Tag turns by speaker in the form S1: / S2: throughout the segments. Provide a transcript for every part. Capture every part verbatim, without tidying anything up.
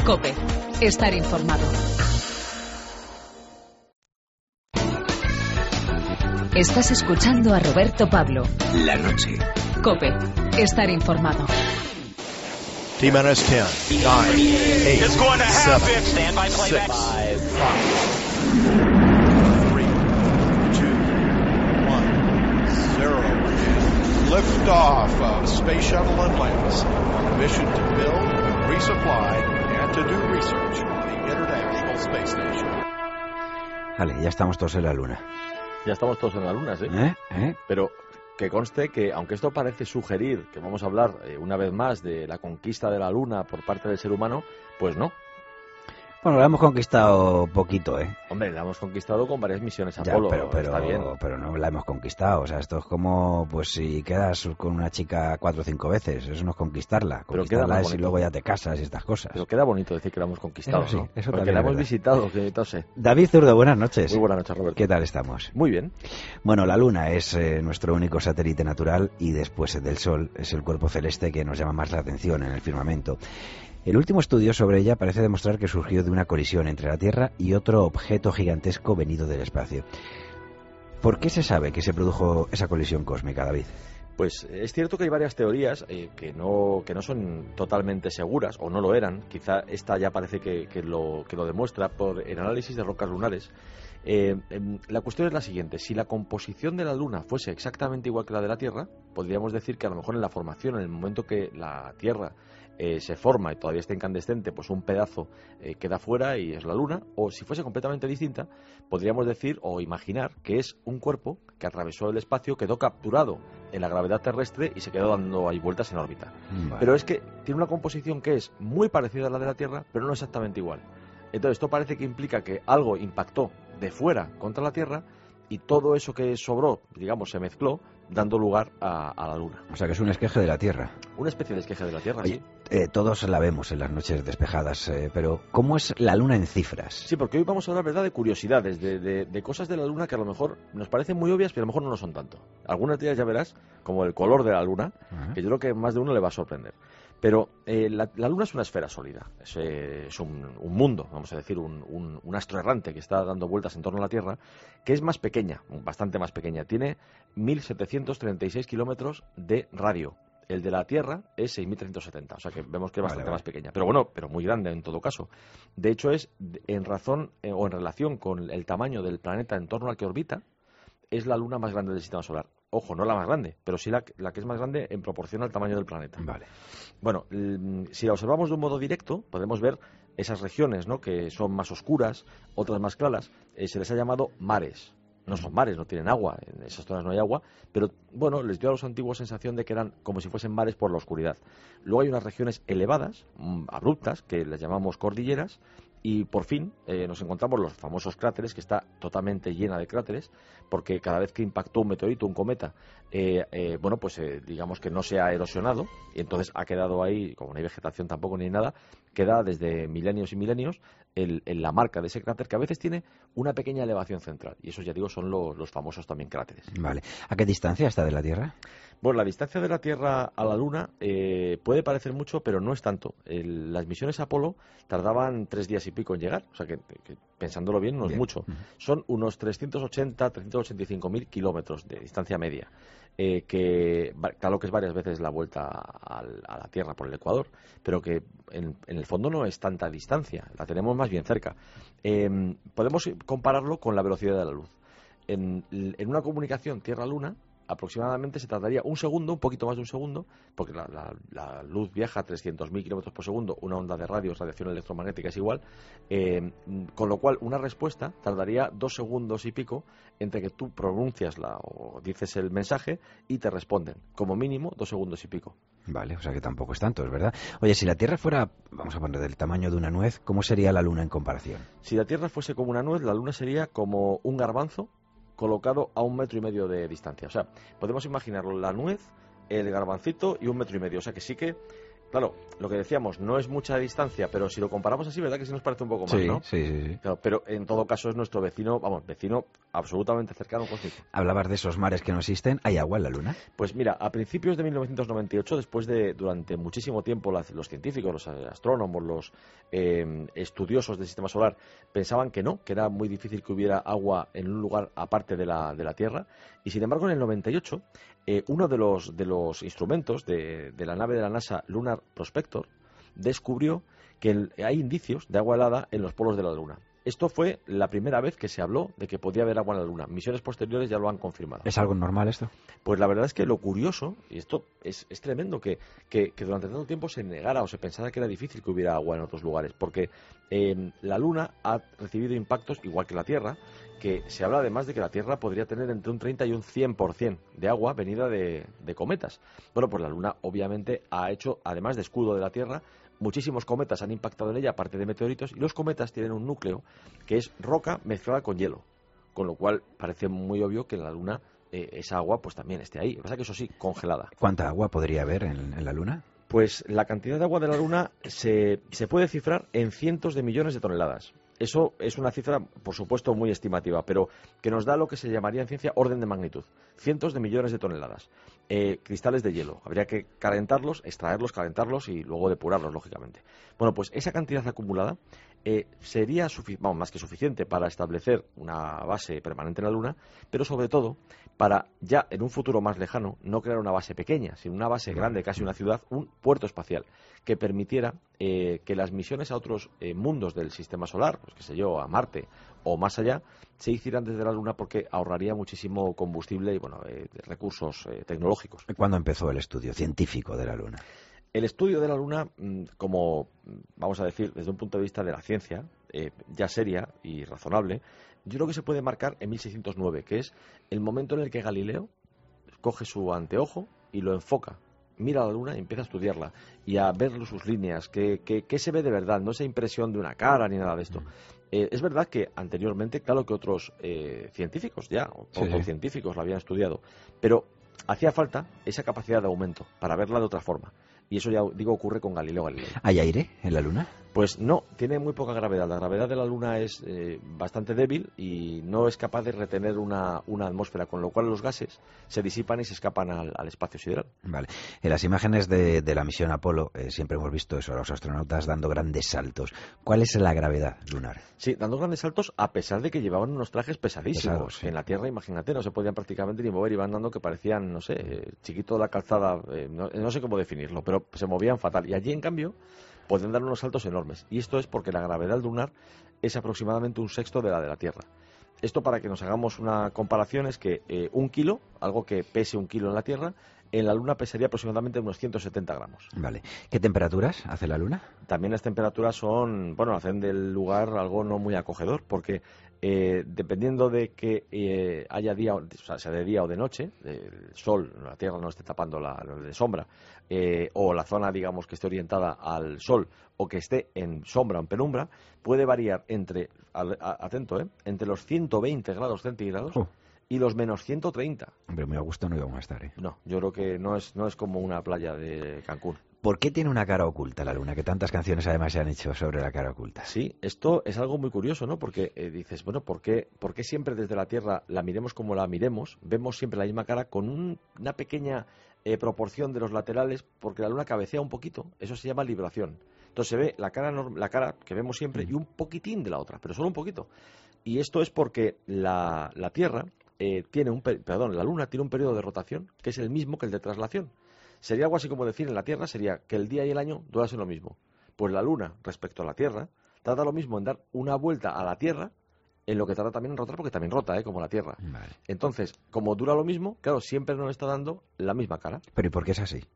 S1: COPE. Estar informado. Estás escuchando a Roberto Pablo.
S2: La noche.
S1: COPE. Estar informado.
S3: T-minus ten, nine, eight, seven, six, five, three, two, one, zero. Lift off of Space Shuttle Atlantis on a mission to build, resupply, and to do research on the International Space Station.
S4: Vale, ya estamos todos en la Luna.
S5: Ya estamos todos en la Luna, ¿sí?
S4: ¿Eh? ¿Eh?
S5: Pero que conste que, aunque esto parece sugerir que vamos a hablar eh, una vez más de la conquista de la Luna por parte del ser humano, pues no.
S4: Bueno, la hemos conquistado poquito, ¿eh?
S5: Hombre, la hemos conquistado con varias misiones
S4: Ya,
S5: Apolo,
S4: pero, pero,
S5: está bien.
S4: pero no la hemos conquistado. O sea, esto es como, pues si quedas con una chica cuatro o cinco veces, eso no es conquistarla.
S5: Pero
S4: Conquistarla
S5: queda
S4: es
S5: muy
S4: y luego ya te casas y estas cosas.
S5: Pero queda bonito decir que la hemos conquistado,
S4: Eso sí,
S5: ¿no?
S4: eso
S5: Porque
S4: también
S5: la
S4: es
S5: hemos
S4: verdad.
S5: visitado, que no sé.
S4: David Zurdo, buenas noches.
S5: Muy buenas noches, Roberto.
S4: ¿Qué tal estamos?
S5: Muy bien.
S4: Bueno, la Luna es eh, nuestro único satélite natural y después del Sol es el cuerpo celeste que nos llama más la atención en el firmamento. El último estudio sobre ella parece demostrar que surgió de una colisión entre la Tierra y otro objeto gigantesco venido del espacio. ¿Por qué se sabe que se produjo esa colisión cósmica, David?
S5: Pues es cierto que hay varias teorías eh, que no que no son totalmente seguras, o no lo eran. Quizá esta ya parece que, que, lo, que lo demuestra por el análisis de rocas lunares. Eh, eh, la cuestión es la siguiente: si la composición de la Luna fuese exactamente igual que la de la Tierra, podríamos decir que a lo mejor en la formación, en el momento que la Tierra eh, se forma y todavía está incandescente, pues un pedazo eh, queda fuera y es la Luna. O si fuese completamente distinta, podríamos decir o imaginar que es un cuerpo que atravesó el espacio, quedó capturado en la gravedad terrestre y se quedó dando ahí vueltas en órbita.
S4: Vale.
S5: Pero es que tiene una composición que es muy parecida a la de la Tierra, pero no exactamente igual. Entonces esto parece que implica que algo impactó de fuera contra la Tierra y todo eso que sobró, digamos, se mezcló, dando lugar a, a la Luna.
S4: O sea, que es un esqueje de la Tierra.
S5: Una especie de esqueje de la Tierra,
S4: Oye,
S5: sí.
S4: eh, todos la vemos en las noches despejadas, eh, pero ¿cómo es la Luna en cifras?
S5: Sí, porque hoy vamos a hablar, ¿verdad?, de curiosidades, de, de, de cosas de la Luna que a lo mejor nos parecen muy obvias, pero a lo mejor no lo son tanto. Algunas de ellas ya verás, como el color de la Luna,
S4: Ajá.
S5: que yo creo que más de uno le va a sorprender. Pero eh, la, la Luna es una esfera sólida, es, eh, es un, un mundo, vamos a decir, un, un, un astro errante que está dando vueltas en torno a la Tierra, que es más pequeña, bastante más pequeña. Tiene mil setecientos treinta y seis kilómetros de radio. El de la Tierra es seis mil trescientos setenta, o sea que vemos que es bastante
S4: Vale, vale.
S5: más pequeña. Pero bueno, pero muy grande en todo caso. De hecho, es en razón eh, o en relación con el tamaño del planeta en torno al que orbita, es la Luna más grande del sistema solar. Ojo, no la más grande, pero sí la, la que es más grande en proporción al tamaño del planeta.
S4: Vale.
S5: Bueno, l- si la observamos de un modo directo, podemos ver esas regiones, ¿no?, que son más oscuras, otras más claras. Eh, se les ha llamado mares. No son mares, no tienen agua, en esas zonas no hay agua, pero bueno, les dio a los antiguos sensación de que eran como si fuesen mares por la oscuridad. Luego hay unas regiones elevadas, mm, abruptas, que les llamamos cordilleras, y por fin eh, nos encontramos los famosos cráteres, que está totalmente llena de cráteres, porque cada vez que impactó un meteorito, un cometa, eh, eh, bueno, pues eh, digamos que no se ha erosionado, y entonces ha quedado ahí, como no hay vegetación tampoco ni nada, queda desde milenios y milenios el, el, la marca de ese cráter, que a veces tiene una pequeña elevación central, y esos, ya digo, son los, los famosos también cráteres.
S4: Vale. ¿A qué distancia está de la Tierra?
S5: Bueno, la distancia de la Tierra a la Luna eh, puede parecer mucho, pero no es tanto. El, las misiones Apolo tardaban tres días y pico en llegar, o sea que, que pensándolo bien no es
S4: Bien.
S5: mucho.
S4: Uh-huh.
S5: Son unos trescientos ochenta, trescientos ochenta y cinco mil kilómetros de distancia media, eh, que claro que es varias veces la vuelta a, a la Tierra por el Ecuador, pero que en, en el fondo no es tanta distancia, la tenemos más bien cerca. Eh, podemos compararlo con la velocidad de la luz. En, en una comunicación Tierra-Luna, aproximadamente se tardaría un segundo, un poquito más de un segundo, porque la, la, la luz viaja a trescientos mil kilómetros por segundo, una onda de radio, radiación electromagnética es igual, eh, con lo cual una respuesta tardaría dos segundos y pico entre que tú pronuncias la, o dices el mensaje y te responden, como mínimo dos segundos y pico.
S4: Vale, o sea que tampoco es tanto, es verdad. Oye, si la Tierra fuera, vamos a poner, del tamaño de una nuez, ¿cómo sería la Luna en comparación?
S5: Si la Tierra fuese como una nuez, la Luna sería como un garbanzo colocado a un metro y medio de distancia. O sea, podemos imaginarlo, la nuez, el garbancito y un metro y medio. O sea que sí que Claro, lo que decíamos, no es mucha distancia, pero si lo comparamos así, ¿verdad que sí nos parece un poco más,
S4: sí,
S5: ¿no?
S4: Sí, sí, sí.
S5: Claro, pero en todo caso es nuestro vecino, vamos, vecino absolutamente cercano, cósmico.
S4: Hablabas de esos mares que no existen. ¿Hay agua en la Luna?
S5: Pues mira, a principios de mil novecientos noventa y ocho, después de, durante muchísimo tiempo, las, los científicos, los astrónomos, los eh, estudiosos del sistema solar, pensaban que no, que era muy difícil que hubiera agua en un lugar aparte de la, de la Tierra, y sin embargo en el noventa y ocho, eh, uno de los, de los instrumentos de, de la nave de la NASA, Lunar Prospector, descubrió que el, hay indicios de agua helada en los polos de la Luna. Esto fue la primera vez que se habló de que podía haber agua en la Luna. Misiones posteriores ya lo han confirmado.
S4: ¿Es algo normal esto?
S5: Pues la verdad es que lo curioso, y esto es, es tremendo, que, que, que durante tanto tiempo se negara o se pensara que era difícil que hubiera agua en otros lugares, porque eh, la Luna ha recibido impactos igual que la Tierra, que se habla además de que la Tierra podría tener entre un treinta y un cien por ciento de agua venida de, de cometas. Bueno, pues la Luna obviamente ha hecho, además de escudo de la Tierra, muchísimos cometas han impactado en ella, aparte de meteoritos, y los cometas tienen un núcleo que es roca mezclada con hielo, con lo cual parece muy obvio que en la Luna eh, esa agua pues también esté ahí. Lo que pasa es que eso sí, congelada.
S4: ¿Cuánta agua podría haber en, en la Luna?
S5: Pues la cantidad de agua de la Luna se, se puede cifrar en cientos de millones de toneladas. Eso es una cifra, por supuesto, muy estimativa, pero que nos da lo que se llamaría en ciencia orden de magnitud. Cientos de millones de toneladas. Eh, cristales de hielo. Habría que calentarlos, extraerlos, calentarlos y luego depurarlos, lógicamente. Bueno, pues esa cantidad acumulada eh, sería sufi- vamos, más que suficiente para establecer una base permanente en la Luna, pero sobre todo para ya en un futuro más lejano no crear una base pequeña, sino una base grande, casi una ciudad, un puerto espacial, que permitiera eh, que las misiones a otros eh, mundos del sistema solar, pues qué sé yo, a Marte o más allá, se hicieran desde la Luna porque ahorraría muchísimo combustible y bueno, eh, recursos eh, tecnológicos.
S4: ¿Cuándo empezó el estudio científico de la Luna?
S5: El estudio de la Luna, como vamos a decir, desde un punto de vista de la ciencia, eh, ya seria y razonable, yo creo que se puede marcar en mil seiscientos nueve, que es el momento en el que Galileo coge su anteojo y lo enfoca, mira a la Luna y empieza a estudiarla y a ver sus líneas, qué, qué, qué se ve de verdad, no esa impresión de una cara ni nada de esto. Eh, es verdad que anteriormente, claro que otros eh, científicos ya, o
S4: sí, sí.
S5: científicos la habían estudiado, pero hacía falta esa capacidad de aumento para verla de otra forma. Y eso ya, digo, ocurre con Galileo Galilei.
S4: ¿Hay aire en la Luna?
S5: Pues no, tiene muy poca gravedad. La gravedad de la Luna es eh, bastante débil y no es capaz de retener una, una atmósfera, con lo cual los gases se disipan y se escapan al, al espacio sideral.
S4: Vale. En las imágenes de, de la misión Apolo eh, siempre hemos visto eso, a los astronautas dando grandes saltos. ¿Cuál es la gravedad lunar?
S5: Sí, dando grandes saltos a pesar de que llevaban unos trajes pesadísimos.
S4: Pesados, sí.
S5: En la Tierra, imagínate, no se podían prácticamente ni mover, iban dando que parecían, no sé, eh, chiquito de la calzada, eh, no, no sé cómo definirlo, pero se movían fatal. Y allí, en cambio, pueden dar unos saltos enormes. Y esto es porque la gravedad lunar es aproximadamente un sexto de la de la Tierra. Esto, para que nos hagamos una comparación, es que eh, un kilo, algo que pese un kilo en la Tierra, en la Luna pesaría aproximadamente unos ciento setenta gramos.
S4: Vale. ¿Qué temperaturas hace la Luna?
S5: También las temperaturas son, bueno, hacen del lugar algo no muy acogedor, porque eh, dependiendo de que eh, haya día, o sea, sea de día o de noche, el sol, la Tierra no esté tapando la, la de sombra, eh, o la zona, digamos, que esté orientada al sol, o que esté en sombra o en penumbra, puede variar entre, atento, eh, entre los ciento veinte grados centígrados oh. y los menos ciento treinta.
S4: Hombre, muy a gusto no íbamos a estar, ¿eh?
S5: No, yo creo que no es, no es como una playa de Cancún.
S4: ¿Por qué tiene una cara oculta la Luna? Que tantas canciones además se han hecho sobre la cara oculta.
S5: Sí, esto es algo muy curioso, ¿no? Porque eh, dices, bueno, ¿por qué, ¿por qué siempre desde la Tierra la miremos como la miremos? Vemos siempre la misma cara con un, una pequeña eh, proporción de los laterales, porque la Luna cabecea un poquito. Eso se llama libración. Entonces se ve la cara, la cara que vemos siempre y un poquitín de la otra, pero solo un poquito. Y esto es porque la, la Tierra eh, tiene un, perdón, la Luna tiene un periodo de rotación que es el mismo que el de traslación. Sería algo así como decir en la Tierra sería que el día y el año durasen lo mismo. Pues la Luna, respecto a la Tierra, trata lo mismo en dar una vuelta a la Tierra, en lo que trata también en rotar, porque también rota, ¿eh? Como la Tierra.
S4: Vale.
S5: Entonces, como dura lo mismo, claro, siempre nos está dando la misma cara.
S4: ¿Pero y por qué es así?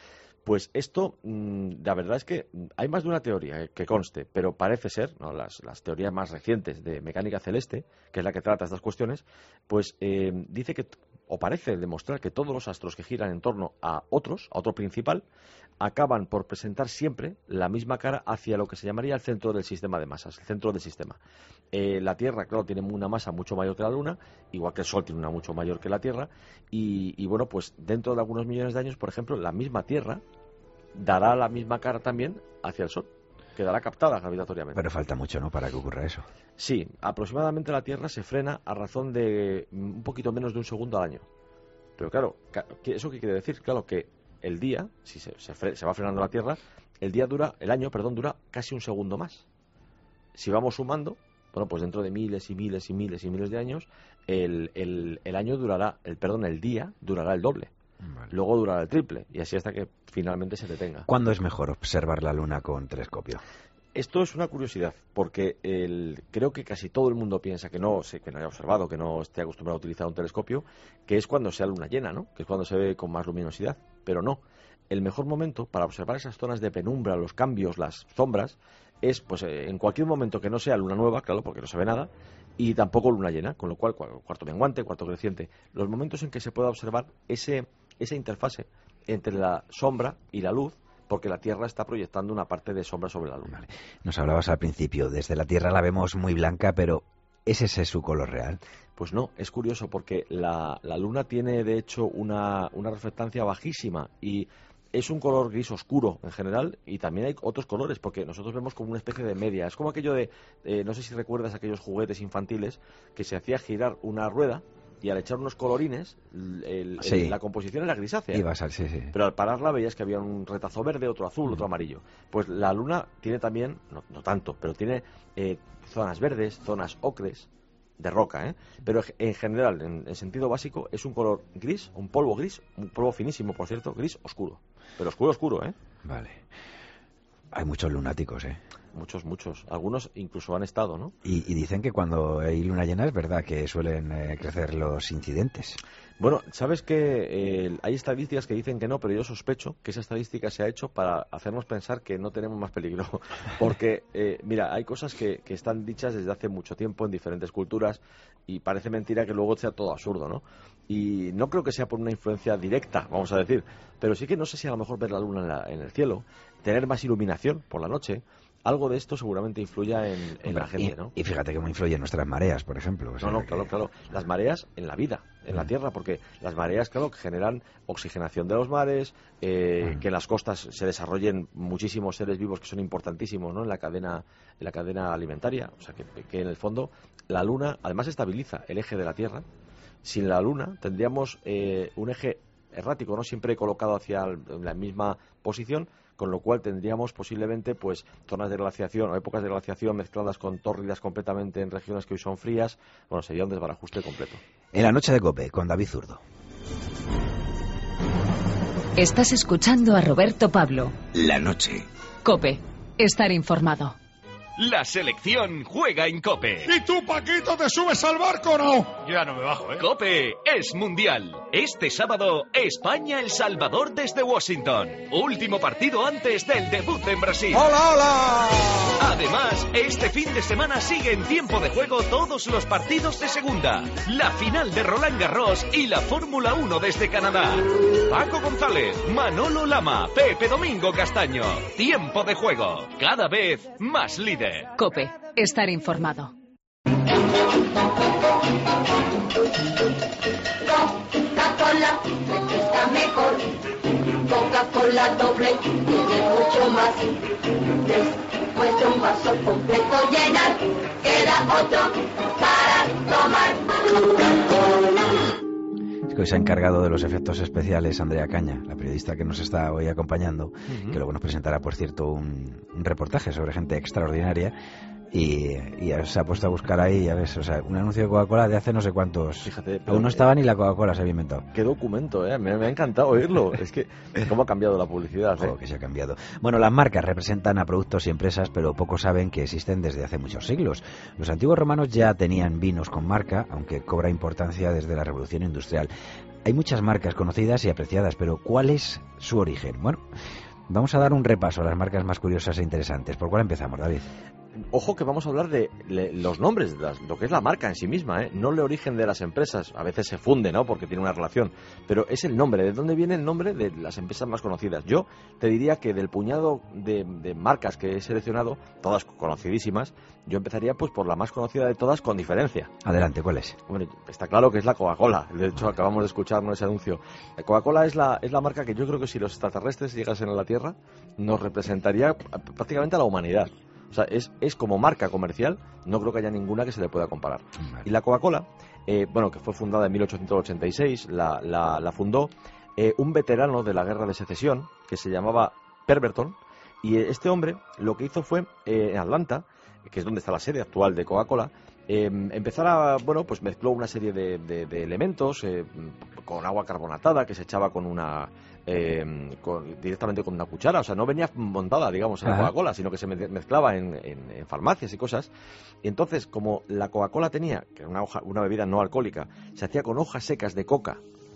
S5: Pues esto, mmm, la verdad es que hay más de una teoría eh, que conste, pero parece ser, ¿no? las, las teorías más recientes de mecánica celeste, que es la que trata estas cuestiones, pues eh, dice que, o parece demostrar que todos los astros que giran en torno a otros, a otro principal, acaban por presentar siempre la misma cara hacia lo que se llamaría el centro del sistema de masas, el centro del sistema. Eh, la Tierra, claro, tiene una masa mucho mayor que la Luna, igual que el Sol tiene una mucho mayor que la Tierra, y, y bueno, pues dentro de algunos millones de años, por ejemplo, la misma Tierra dará la misma cara también hacia el Sol. Quedará captada gravitatoriamente.
S4: Pero falta mucho, ¿no?, para que ocurra eso.
S5: Sí, aproximadamente la Tierra se frena a razón de un poquito menos de un segundo al año. Pero claro, ¿eso qué quiere decir? Claro que el día, si se, se, fre se va frenando la Tierra, el día dura, el año, perdón, dura casi un segundo más. Si vamos sumando, bueno, pues dentro de miles y miles y miles y miles de años, el, el, el año durará, el perdón, el día durará el doble. Vale. Luego durará el triple, y así hasta que finalmente se detenga.
S4: ¿Cuándo es mejor observar la Luna con telescopio?
S5: Esto es una curiosidad, porque el, creo que casi todo el mundo piensa que no, que no haya observado, que no esté acostumbrado a utilizar un telescopio, que es cuando sea luna llena, ¿no?, que es cuando se ve con más luminosidad, pero no. El mejor momento para observar esas zonas de penumbra, los cambios, las sombras, es pues en cualquier momento que no sea luna nueva, claro, porque no se ve nada, y tampoco luna llena, con lo cual cuarto menguante, cuarto creciente, los momentos en que se pueda observar ese, esa interfase entre la sombra y la luz, porque la Tierra está proyectando una parte de sombra sobre la Luna.
S4: Vale. Nos hablabas al principio, desde la Tierra la vemos muy blanca, pero ¿es ese su color real?
S5: Pues no, es curioso porque la, la Luna tiene de hecho una, una reflectancia bajísima y es un color gris oscuro en general, y también hay otros colores, porque nosotros vemos como una especie de media. Es como aquello de, eh, no sé si recuerdas aquellos juguetes infantiles que se hacía girar una rueda y al echar unos colorines, el, el, sí. el, la composición era grisácea.
S4: Iba a ser, sí, sí.
S5: Pero al pararla veías que había un retazo verde, otro azul, mm. otro amarillo. Pues la Luna tiene también, no, no tanto, pero tiene eh, zonas verdes, zonas ocres, de roca, ¿eh? Pero en general, en, en sentido básico, es un color gris, un polvo gris, un polvo finísimo, por cierto, gris oscuro. Pero oscuro, oscuro, ¿eh?
S4: Vale. Hay muchos lunáticos, ¿eh?
S5: Muchos, muchos. Algunos incluso han estado, ¿no?
S4: Y, y dicen que cuando hay luna llena es verdad que suelen eh, crecer los incidentes.
S5: Bueno, sabes que eh, hay estadísticas que dicen que no, pero yo sospecho que esa estadística se ha hecho para hacernos pensar que no tenemos más peligro. Porque, eh, mira, hay cosas que, que están dichas desde hace mucho tiempo en diferentes culturas y parece mentira que luego sea todo absurdo, ¿no? Y no creo que sea por una influencia directa, vamos a decir, pero sí que no sé si a lo mejor ver la luna en, la, en el cielo, tener más iluminación por la noche, algo de esto seguramente influya en, en la gente, ¿no?
S4: Y, y fíjate cómo influyen nuestras mareas, por ejemplo. O sea,
S5: no, no,
S4: que...
S5: claro, claro. Las mareas en la vida, en mm. la Tierra, porque las mareas, claro, que generan oxigenación de los mares, eh, mm. que en las costas se desarrollen muchísimos seres vivos que son importantísimos, ¿no?, en la cadena, en la cadena alimentaria. O sea, que, que en el fondo la Luna, además, estabiliza el eje de la Tierra. Sin la Luna tendríamos eh, un eje errático, no siempre colocado hacia la misma posición, con lo cual tendríamos posiblemente pues zonas de glaciación o épocas de glaciación mezcladas con tórridas completamente en regiones que hoy son frías. Bueno, sería un desbarajuste completo.
S4: En la noche de COPE, con David Zurdo.
S1: Estás escuchando a Roberto Pablo.
S2: La noche.
S1: COPE, estar informado.
S2: La selección juega en COPE.
S6: ¿Y tú, Paquito, te subes al barco o no?
S7: Yo ya no me bajo, ¿eh?
S2: COPE es mundial. Este sábado, España-El Salvador desde Washington. Último partido antes del debut en Brasil.
S6: ¡Hola, hola!
S2: Además, este fin de semana sigue en tiempo de juego todos los partidos de segunda. La final de Roland Garros y la Fórmula uno desde Canadá. Paco González, Manolo Lama, Pepe Domingo Castaño. Tiempo de juego. Cada vez más líder.
S1: COPE, estar informado.
S8: Coca-Cola, refresca mejor. Coca-Cola doble, tiene mucho más. Después de un vaso completo llenar, queda otro para tomar. Coca-Cola.
S4: Es que hoy se ha encargado de los efectos especiales Andrea Caña, la periodista que nos está hoy acompañando, uh-huh. que luego nos presentará, por cierto, un, un reportaje sobre gente extraordinaria. Y, y se ha puesto a buscar ahí, ya ves, o sea, un anuncio de Coca-Cola de hace no sé cuántos.
S5: Fíjate,
S4: aún no estaba ni la Coca-Cola, se había inventado.
S5: Qué documento, ¿eh? Me, me ha encantado oírlo. Es que, ¿cómo ha cambiado la publicidad? ¿eh?
S4: Oh, que se ha cambiado. Bueno, las marcas representan a productos y empresas, pero pocos saben que existen desde hace muchos siglos. Los antiguos romanos ya tenían vinos con marca, aunque cobra importancia desde la Revolución Industrial. Hay muchas marcas conocidas y apreciadas, pero ¿cuál es su origen? Bueno, vamos a dar un repaso a las marcas más curiosas e interesantes. ¿Por cuál empezamos, David?
S5: ojo que vamos a hablar de le, los nombres, de las, lo que es la marca en sí misma, ¿eh? No el origen de las empresas, a veces se funde, ¿no? Porque tiene una relación, pero es el nombre, ¿de dónde viene el nombre de las empresas más conocidas? Yo te diría que del puñado de, de marcas que he seleccionado, todas conocidísimas, yo empezaría pues por la más conocida de todas con diferencia.
S4: Adelante, ¿cuál es?
S5: Bueno, está claro que es la Coca-Cola, de hecho acabamos de escuchar ese anuncio. La Coca-Cola es la, es la marca que yo creo que si los extraterrestres llegasen a la Tierra nos representaría prácticamente a la humanidad. O sea, es, es como marca comercial, no creo que haya ninguna que se le pueda comparar. Vale. Y la Coca-Cola, eh, bueno, que fue fundada en mil ochocientos ochenta y seis, la, la, la fundó eh, un veterano de la Guerra de Secesión que se llamaba Pemberton, y este hombre lo que hizo fue, eh, en Atlanta, que es donde está la sede actual de Coca-Cola, eh, empezar a, bueno, pues mezcló una serie de, de, de elementos eh, con agua carbonatada que se echaba con una... Eh, con, directamente con una cuchara, o sea, no venía montada, digamos, en la Coca-Cola, sino que se mezclaba en, en, en farmacias y cosas. Y entonces, como la Coca-Cola tenía, que era una, hoja, una bebida no alcohólica, se hacía con hojas secas de coca.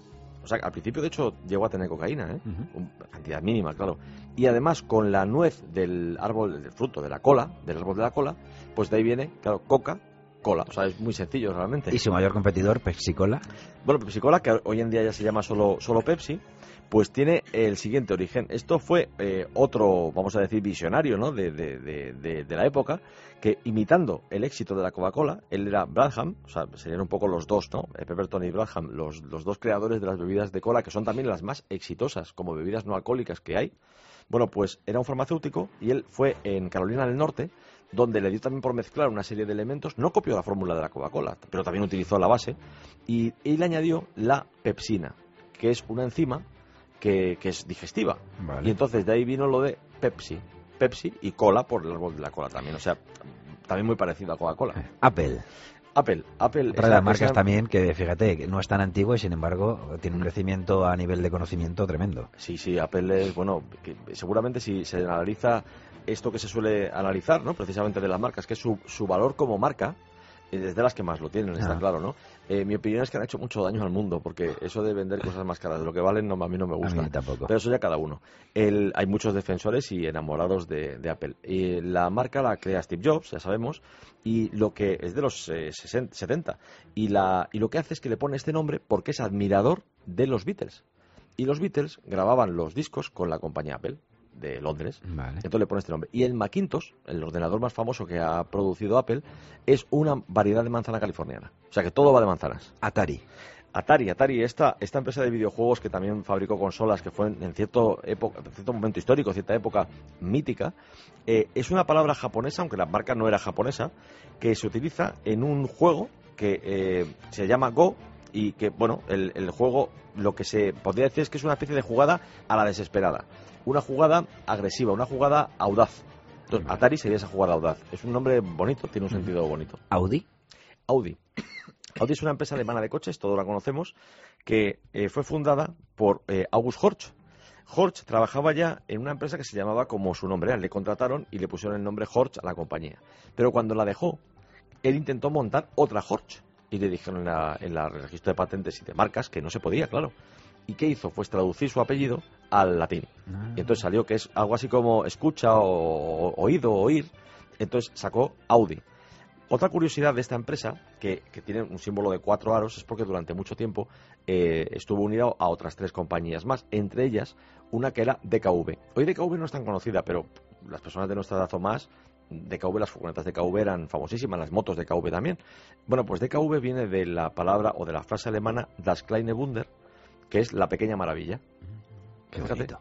S5: O sea, al principio, de hecho, llegó a tener cocaína, ¿eh? Uh-huh. Una cantidad mínima, claro. Y además, con la nuez del árbol, del fruto de la cola, del árbol de la cola, pues de ahí viene, claro, coca, cola. O sea, es muy sencillo realmente.
S4: ¿Y su mayor competidor, Pepsi-Cola?
S5: Bueno, Pepsi-Cola, que hoy en día ya se llama solo, solo Pepsi, pues tiene el siguiente origen. Esto fue eh, otro, vamos a decir, visionario, ¿no? de, de, de, de, de la época, que imitando el éxito de la Coca-Cola, él era Branham, o sea, serían un poco los dos, ¿no? Pemberton y Branham, los, los dos creadores de las bebidas de cola, que son también las más exitosas como bebidas no alcohólicas que hay. Bueno, pues era un farmacéutico y él fue en Carolina del Norte, donde le dio también por mezclar una serie de elementos. No copió la fórmula de la Coca-Cola, pero también utilizó la base, y él añadió la pepsina, que es una enzima Que, que es digestiva. Vale. Y entonces de ahí vino lo de Pepsi. Pepsi y cola por el árbol de la cola también. O sea, también muy parecido a Coca-Cola.
S4: Apple.
S5: Apple. Apple
S4: Otra de las marcas esa... también que, fíjate, que no es tan antigua y sin embargo tiene un crecimiento a nivel de conocimiento tremendo.
S5: Sí, sí, Apple es, bueno, que seguramente si se analiza esto que se suele analizar, ¿no? Precisamente de las marcas, que es su, su valor como marca, es de las que más lo tienen, está ah. claro, ¿no? Eh, mi opinión es que han hecho mucho daño al mundo, porque eso de vender cosas más caras de lo que valen, no, a mí no me gusta.
S4: A mí tampoco.
S5: Pero eso ya cada uno. El, hay muchos defensores y enamorados de, de Apple. Y la marca la crea Steve Jobs, ya sabemos, y lo que es de los eh, sesenta, setenta. Y, la, y lo que hace es que le pone este nombre porque es admirador de los Beatles. Y los Beatles grababan los discos con la compañía Apple de Londres,
S4: vale.
S5: Entonces le pone este nombre. Y el Macintosh, el ordenador más famoso que ha producido Apple, es una variedad de manzana californiana. O sea que todo va de manzanas.
S4: Atari.
S5: Atari, Atari, esta, esta empresa de videojuegos que también fabricó consolas, que fue en, en cierto, época, en cierto momento histórico, cierta época mítica, eh, es una palabra japonesa, aunque la marca no era japonesa, que se utiliza en un juego que eh, se llama Go, y que, bueno, el, el juego, lo que se podría decir es que es una especie de jugada a la desesperada. Una jugada agresiva, una jugada audaz. Entonces, Atari sería esa jugada audaz. Es un nombre bonito, tiene un sentido bonito.
S4: ¿Audi?
S5: Audi. Audi es una empresa alemana de coches, todos la conocemos, que eh, fue fundada por eh, August Horch. Horch trabajaba ya en una empresa que se llamaba como su nombre. Le contrataron y le pusieron el nombre Horch a la compañía. Pero cuando la dejó, él intentó montar otra Horch. Y le dijeron en, la, en el registro de patentes y de marcas que no se podía, claro. ¿Y qué hizo? Pues traducir su apellido al latín. Ah. Y entonces salió que es algo así como escucha o, o oído o oír. Entonces sacó Audi. Otra curiosidad de esta empresa, que, que tiene un símbolo de cuatro aros, es porque durante mucho tiempo eh, estuvo unido a otras tres compañías más, entre ellas una que era D K V. Hoy D K V no es tan conocida, pero las personas de nuestra edad o más, D K V, las furgonetas D K V eran famosísimas, las motos D K V también. Bueno, pues D K V viene de la palabra o de la frase alemana Das kleine Wunder, que es la pequeña maravilla.
S4: Qué bonito.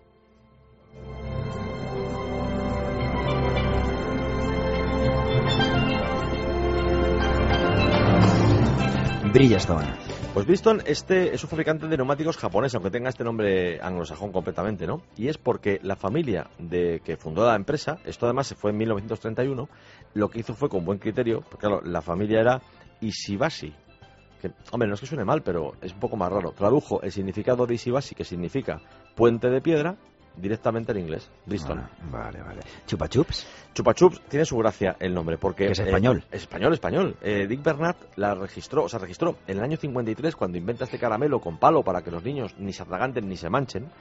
S4: Bridgestone.
S5: Pues Bridgestone este es un fabricante de neumáticos japonés, aunque tenga este nombre anglosajón completamente, ¿no? Y es porque la familia de que fundó la empresa, esto además se fue en mil novecientos treinta y uno, lo que hizo fue con buen criterio, porque claro, la familia era Ishibashi. Que, hombre, no es que suene mal, pero es un poco más raro. Tradujo el significado de Ishibashi, que significa puente de piedra, directamente en inglés, Bridgestone.
S4: Ah, vale, vale. ¿Chupa Chups?
S5: Chupa Chups tiene su gracia el nombre, porque...
S4: ¿Es español?
S5: Eh, es español, español. Eh, Dick Bernat la registró, o sea, registró en el año cincuenta y tres, cuando inventa este caramelo con palo para que los niños ni se atraganten ni se manchen.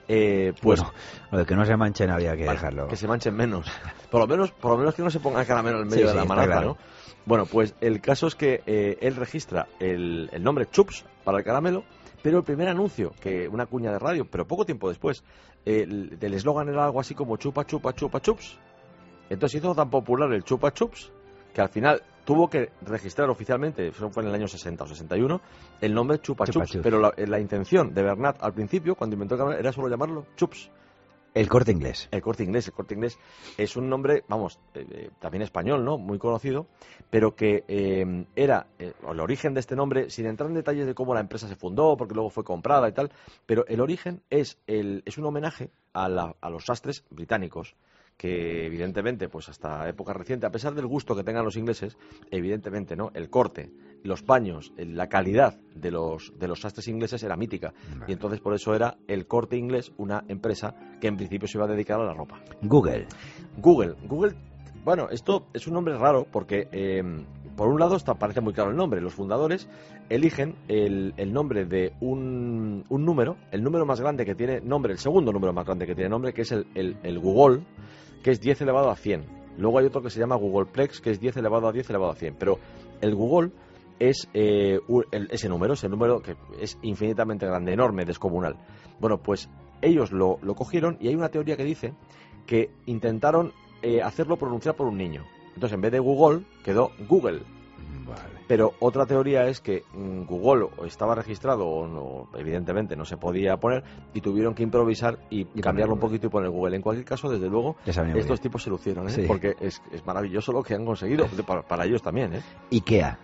S5: Eh, pues
S4: bueno, lo de que no se manchen había que
S5: bueno,
S4: dejarlo.
S5: Que se manchen menos. Por lo menos, por lo menos que no se ponga caramelo en medio
S4: Sí,
S5: de la
S4: sí,
S5: maraza,
S4: claro.
S5: ¿no? Bueno, pues el caso es que eh, él registra el, el nombre Chups para el caramelo, pero el primer anuncio, que una cuña de radio, pero poco tiempo después, eh, el del eslogan era algo así como chupa, chupa, chupa, chups. Entonces hizo tan popular el chupa chups que al final tuvo que registrar oficialmente, eso fue en el año sesenta o sesenta y uno, el nombre chupa,
S4: Chupa
S5: chups,
S4: Chups.
S5: pero la, la intención de Bernat al principio, cuando inventó el caramelo, era solo llamarlo chups.
S4: El Corte Inglés.
S5: El Corte Inglés, el Corte Inglés es un nombre, vamos, eh, eh, también español, ¿no? Muy conocido, pero que eh, era eh, el origen de este nombre, sin entrar en detalles de cómo la empresa se fundó, porque luego fue comprada y tal, pero el origen es el es un homenaje a, la, a los sastres británicos, que evidentemente, pues hasta época reciente, a pesar del gusto que tengan los ingleses, evidentemente, ¿no? El corte, los paños, la calidad de los de los sastres ingleses era mítica.
S4: Vale.
S5: Y entonces por eso era el Corte Inglés una empresa que en principio se iba a dedicar a la ropa.
S4: Google.
S5: Google. Google, bueno, esto es un nombre raro porque, eh, por un lado, está, parece muy claro el nombre. Los fundadores eligen el, el nombre de un, un número, el número más grande que tiene nombre, el segundo número más grande que tiene nombre, que es el, el, el Google, que es diez elevado a cien. Luego hay otro que se llama Googleplex, que es diez elevado a diez elevado a cien. Pero el Google es eh, el, ese número, ese número que es infinitamente grande, enorme, descomunal. Bueno, pues ellos lo, lo cogieron y hay una teoría que dice que intentaron eh, hacerlo pronunciar por un niño. Entonces, en vez de Google, quedó Google.
S4: Vale.
S5: Pero otra teoría es que mm, Google o estaba registrado o no, evidentemente no se podía poner y tuvieron que improvisar y,
S4: Y
S5: cambiarlo un
S4: poner
S5: poquito y poner Google. En cualquier caso, desde luego,
S4: Les ha venido
S5: estos
S4: bien.
S5: tipos se lucieron, ¿eh?
S4: Sí.
S5: Porque es, es maravilloso lo que han conseguido, para, para ellos también, ¿eh?
S4: IKEA.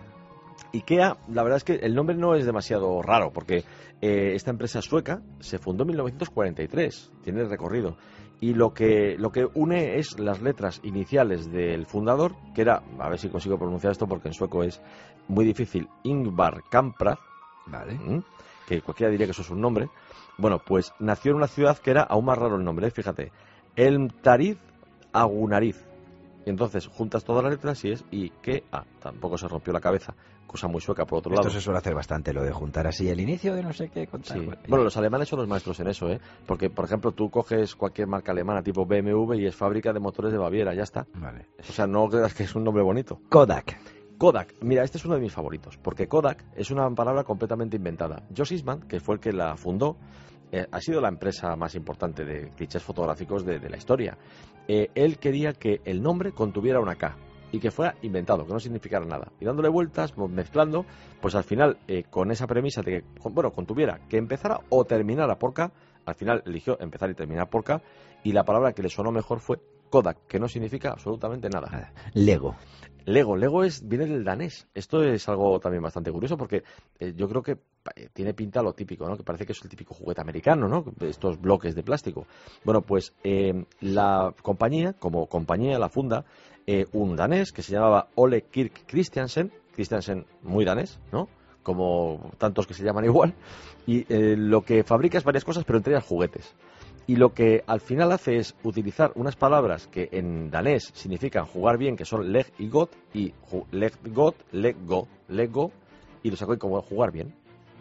S5: IKEA, la verdad es que el nombre no es demasiado raro, porque eh, esta empresa sueca se fundó en mil novecientos cuarenta y tres, tiene recorrido, y lo que lo que une es las letras iniciales del fundador, que era, a ver si consigo pronunciar esto porque en sueco es muy difícil, Ingvar Kamprad,
S4: Vale.
S5: ¿m? Que cualquiera diría que eso es un nombre. Bueno, pues nació en una ciudad que era aún más raro el nombre, ¿eh? Fíjate, Elmtariz Agunariz. Y entonces juntas todas las letras y es IKEA. Tampoco se rompió la cabeza, cosa muy sueca por otro
S4: Esto
S5: lado.
S4: se suele hacer bastante, lo de juntar así el inicio de no sé qué. Contar.
S5: Sí. Bueno, los alemanes son los maestros en eso, ¿eh? Porque, por ejemplo, tú coges cualquier marca alemana tipo B M W y es fábrica de motores de Baviera, ya está.
S4: Vale.
S5: O sea, no creas que es un nombre bonito.
S4: Kodak.
S5: Kodak, mira, este es uno de mis favoritos, porque Kodak es una palabra completamente inventada. Josh Eastman, que fue el que la fundó, eh, ha sido la empresa más importante de clichés fotográficos de, de la historia. Eh, él quería que el nombre contuviera una K y que fuera inventado, que no significara nada. Y dándole vueltas, mezclando, pues al final, eh, con esa premisa de que, bueno, contuviera que empezara o terminara por K, al final eligió empezar y terminar por K, y la palabra que le sonó mejor fue Kodak, que no significa absolutamente nada.
S4: Nada. Lego.
S5: Lego, Lego es, viene del danés. Esto es algo también bastante curioso porque eh, yo creo que eh, tiene pinta lo típico, ¿no? Que parece que es el típico juguete americano, ¿no? Estos bloques de plástico. Bueno, pues eh, la compañía, como compañía la funda eh, un danés que se llamaba Ole Kirk Christiansen, Christiansen muy danés, ¿no? Como tantos que se llaman igual, y eh, lo que fabrica es varias cosas, pero entre ellas juguetes. Y lo que al final hace es utilizar unas palabras que en danés significan jugar bien, que son leg y got, y ju- leg got, leg go, leg go, y lo sacó como jugar bien.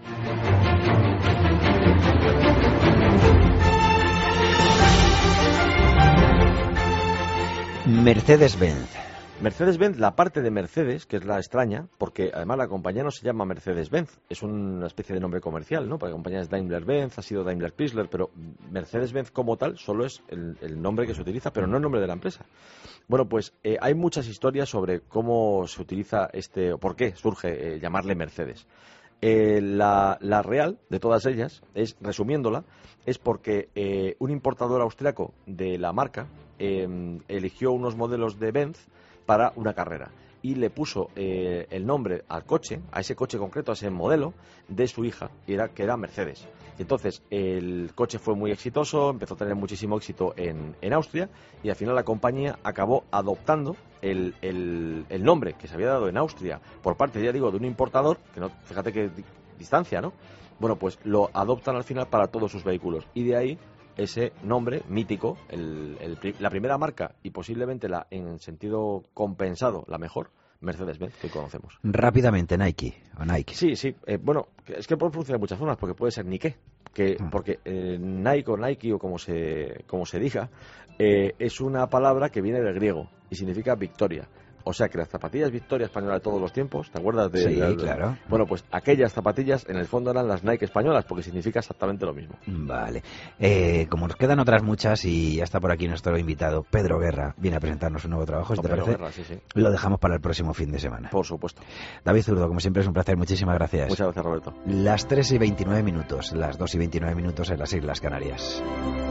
S4: Mercedes-Benz.
S5: Mercedes-Benz, la parte de Mercedes, que es la extraña, porque además la compañía no se llama Mercedes-Benz, es una especie de nombre comercial, ¿no? Porque la compañía es Daimler-Benz, ha sido Daimler-Chrysler, pero Mercedes-Benz como tal solo es el, el nombre que se utiliza, pero no el nombre de la empresa. Bueno, pues eh, hay muchas historias sobre cómo se utiliza este, o por qué surge eh, llamarle Mercedes. Eh, la, la real de todas ellas, es resumiéndola, es porque eh, un importador austriaco de la marca eh, eligió unos modelos de Benz para una carrera y le puso eh, el nombre al coche, a ese coche concreto, a ese modelo de su hija, y era, que era Mercedes. Y entonces el coche fue muy exitoso, empezó a tener muchísimo éxito en, en Austria, y al final la compañía acabó adoptando el, el, el nombre que se había dado en Austria por parte, ya digo, de un importador, que no, fíjate qué di- distancia, ¿no? Bueno, pues lo adoptan al final para todos sus vehículos, y de ahí ese nombre mítico, el, el, la primera marca y posiblemente la en sentido compensado la mejor, Mercedes-Benz que conocemos.
S4: Rápidamente, Nike o Nike.
S5: Sí, sí. Eh, bueno, es que puede pronunciar de muchas formas, porque puede ser Nike, que
S4: Ah.
S5: porque eh, Nike o Nike o como se como se diga, eh, es una palabra que viene del griego y significa victoria. O sea que las zapatillas Victoria española de todos los tiempos, ¿te acuerdas de?
S4: Sí,
S5: de- de-
S4: claro.
S5: Bueno, pues aquellas zapatillas en el fondo eran las Nike españolas, porque significa exactamente lo mismo.
S4: Vale. Eh, como nos quedan otras muchas y ya está por aquí nuestro invitado, Pedro Guerra, viene a presentarnos un nuevo trabajo, si te
S5: Pedro
S4: parece,
S5: Guerra, sí, sí.
S4: lo dejamos para el próximo fin de semana.
S5: Por supuesto.
S4: David Zurdo, como siempre es un placer, muchísimas gracias.
S5: Muchas gracias, Roberto.
S4: Las tres y veintinueve minutos, las dos y veintinueve minutos en las Islas Canarias.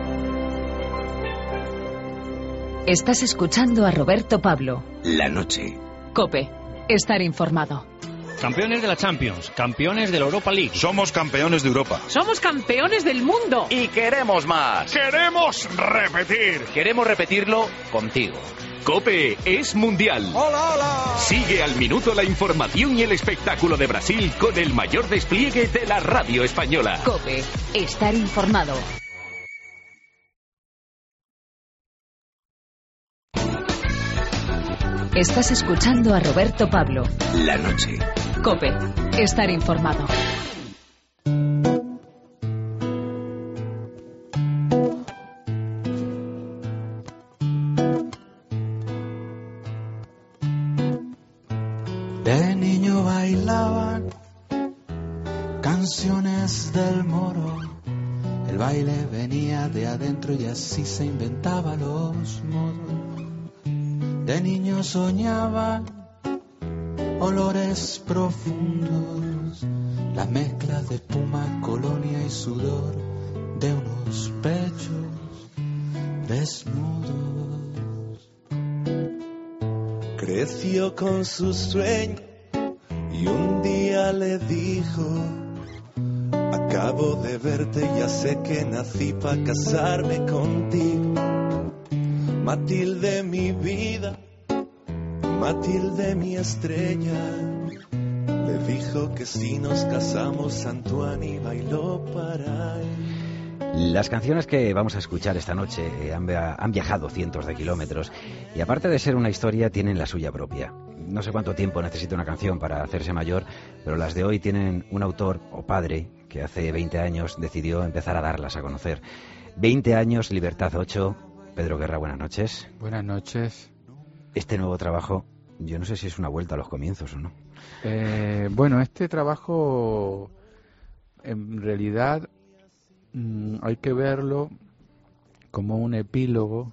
S1: Estás escuchando a Roberto Pablo.
S7: La noche.
S1: COPE. Estar informado.
S9: Campeones de la Champions, campeones de la Europa League.
S6: Somos campeones de Europa.
S10: Somos campeones del mundo.
S7: Y queremos más.
S6: Queremos repetir.
S7: Queremos repetirlo contigo.
S2: COPE es mundial.
S6: ¡Hola, hola!
S2: Sigue al minuto la información y el espectáculo de Brasil con el mayor despliegue de la radio española.
S1: COPE. Estar informado. Estás escuchando a Roberto Pablo.
S7: La noche.
S1: COPE. Estar informado.
S11: De niño bailaban canciones del moro. El baile venía de adentro y así se inventaba los modos. De niño soñaba olores profundos, la mezcla de espuma, colonia y sudor de unos pechos desnudos.
S12: Creció con su sueño y un día le dijo: acabo de verte, ya sé que nací para casarme contigo. Matilde, mi vida, Matilde, mi estrella. Le dijo que si nos casamos, Antoine bailó para él.
S4: Las canciones que vamos a escuchar esta noche eh, han, via- han viajado cientos de kilómetros y aparte de ser una historia tienen la suya propia. No sé cuánto tiempo necesita una canción para hacerse mayor, pero las de hoy tienen un autor o padre que hace veinte años decidió empezar a darlas a conocer. veinte años, Libertad ocho. Pedro Guerra, buenas noches.
S11: Buenas noches.
S4: Este nuevo trabajo, yo no sé si es una vuelta a los comienzos o no.
S11: Eh, bueno, este trabajo en realidad mm, hay que verlo como un epílogo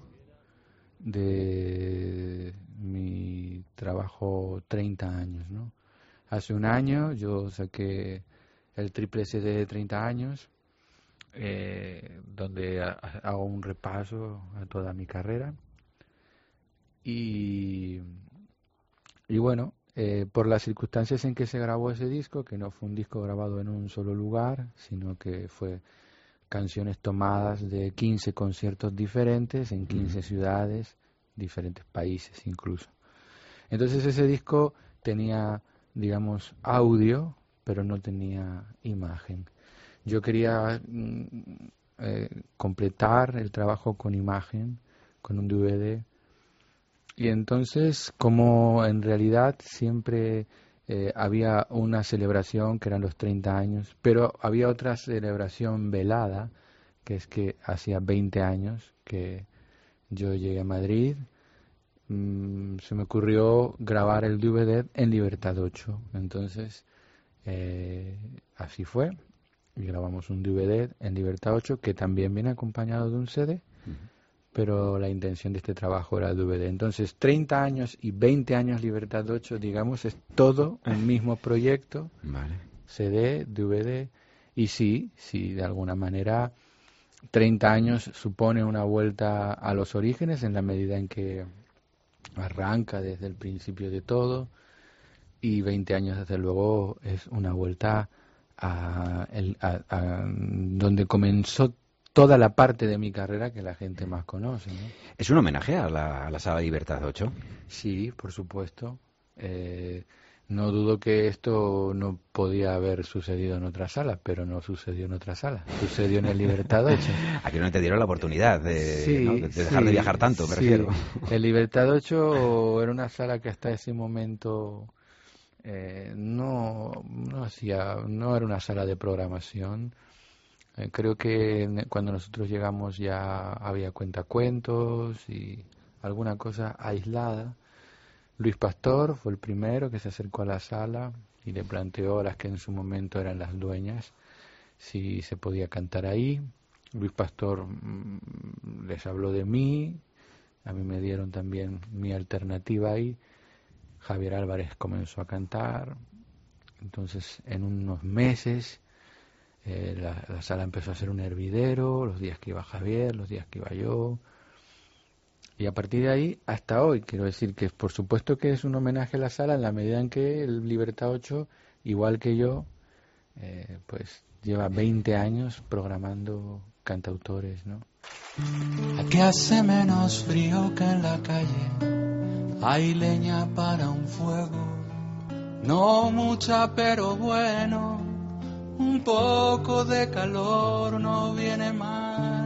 S11: de mi trabajo treinta años, ¿no? Hace un año yo saqué el triple C D de treinta años, eh, donde ha- hago un repaso a toda mi carrera y, y bueno, eh, por las circunstancias en que se grabó ese disco, que no fue un disco grabado en un solo lugar, sino que fue canciones tomadas de quince conciertos diferentes en quince ciudades, diferentes países incluso. Entonces ese disco tenía, digamos, audio, pero no tenía imagen. Yo quería mm, eh, completar el trabajo con imagen, con un D V D. Y entonces, como en realidad siempre eh, había una celebración que eran los treinta años, pero había otra celebración velada, que es que hacía veinte años que yo llegué a Madrid, mmm, se me ocurrió grabar el D V D en Libertad ocho. Entonces, eh, así fue. Y grabamos un D V D en Libertad ocho que también viene acompañado de un C D, pero la intención de este trabajo era el D V D. Entonces, treinta años y veinte años Libertad ocho, digamos, es todo un mismo proyecto,
S4: Vale.
S11: C D, D V D, y sí, sí, de alguna manera, treinta años supone una vuelta a los orígenes en la medida en que arranca desde el principio de todo, y veinte años, desde luego, es una vuelta a, el, a, a donde comenzó toda la parte de mi carrera que la gente más conoce, ¿no?
S4: ¿Es un homenaje a la, a la Sala Libertad ocho?
S11: Sí, por supuesto. Eh, No dudo que esto no podía haber sucedido en otra sala, pero no sucedió en otra sala. Sucedió en el Libertad ocho.
S4: Aquí no te dieron la oportunidad de,
S11: sí,
S4: ¿no? de, de dejar
S11: sí,
S4: de viajar tanto, me
S11: sí.
S4: refiero.
S11: El Libertad ocho era una sala que hasta ese momento eh, no, no hacía, no era una sala de programación. Eh, creo que cuando nosotros llegamos ya había cuentacuentos y alguna cosa aislada. Luis Pastor fue el primero que se acercó a la sala y le planteó a las que en su momento eran las dueñas si se podía cantar ahí. Luis Pastor mmm, les habló de mí, a mí me dieron también mi alternativa ahí. Javier Álvarez comenzó a cantar, entonces en unos meses eh, la, la sala empezó a ser un hervidero, los días que iba Javier, los días que iba yo. Y a partir de ahí hasta hoy, quiero decir que por supuesto que es un homenaje a la sala en la medida en que el Libertad ocho, igual que yo, eh, pues lleva veinte años programando cantautores, ¿no?
S12: Aquí hace menos frío que en la calle, hay leña para un fuego, no mucha pero bueno, un poco de calor no viene mal.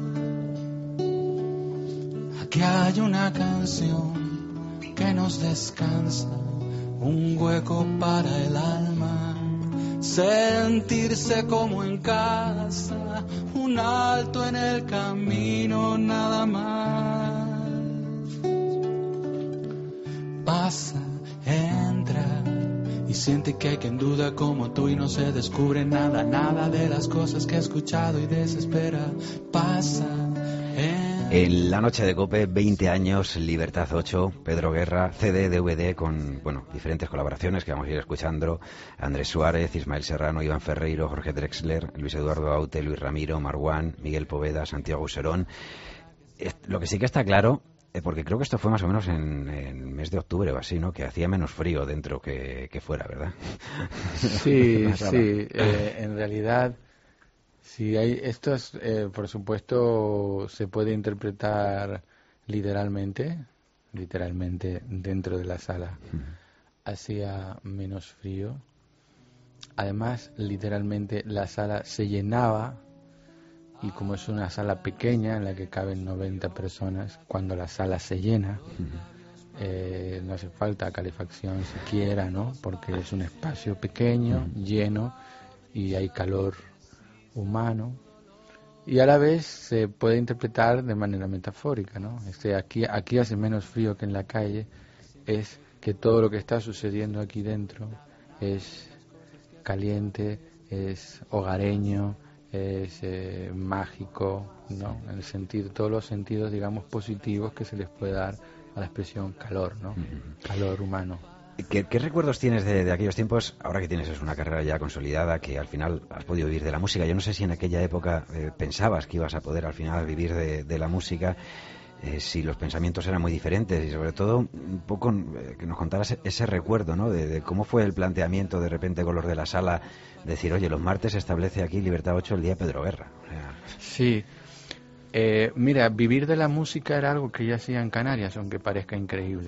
S12: Aquí hay una canción que nos descansa, un hueco para el alma, sentirse como en casa, un alto en el camino nada más. Pasa, entra y siente que hay quien duda como tú y no se descubre nada, nada de las cosas que ha escuchado y desespera. Pasa, entra.
S4: En la noche de COPE, veinte años, Libertad ocho, Pedro Guerra, C D, D V D, con bueno diferentes colaboraciones que vamos a ir escuchando. Andrés Suárez, Ismael Serrano, Iván Ferreiro, Jorge Drexler, Luis Eduardo Aute, Luis Ramiro, Marguán, Miguel Poveda, Santiago Userón. Lo que sí que está claro, eh, porque creo que esto fue más o menos en el mes de octubre o así, ¿no? Que hacía menos frío dentro que, que fuera, ¿verdad?
S11: Sí, sí, eh, en realidad... Sí, hay, esto es, eh, por supuesto, se puede interpretar literalmente, literalmente dentro de la sala. Hacía menos frío. Además, literalmente la sala se llenaba y como es una sala pequeña en la que caben noventa personas, cuando la sala se llena, eh, no hace falta calefacción siquiera, ¿no? Porque es un espacio pequeño, lleno y hay calor humano, y a la vez se puede interpretar de manera metafórica, ¿no? Este, aquí, aquí hace menos frío que en la calle, es que todo lo que está sucediendo aquí dentro es caliente, es hogareño, es eh, mágico, ¿no? En el sentido, todos los sentidos, digamos, positivos que se les puede dar a la expresión calor, ¿no? Calor humano.
S4: ¿Qué, ¿Qué recuerdos tienes de, de aquellos tiempos, ahora que tienes una carrera ya consolidada, que al final has podido vivir de la música? Yo no sé si en aquella época eh, pensabas que ibas a poder al final vivir de, de la música, eh, si los pensamientos eran muy diferentes y sobre todo un poco eh, que nos contaras ese recuerdo, ¿no? De, de cómo fue el planteamiento de repente con los de la sala, decir, oye, los martes se establece aquí Libertad ocho el día de Pedro Guerra. O sea...
S11: Sí. Eh, mira, vivir de la música era algo que ya hacía en Canarias, aunque parezca increíble.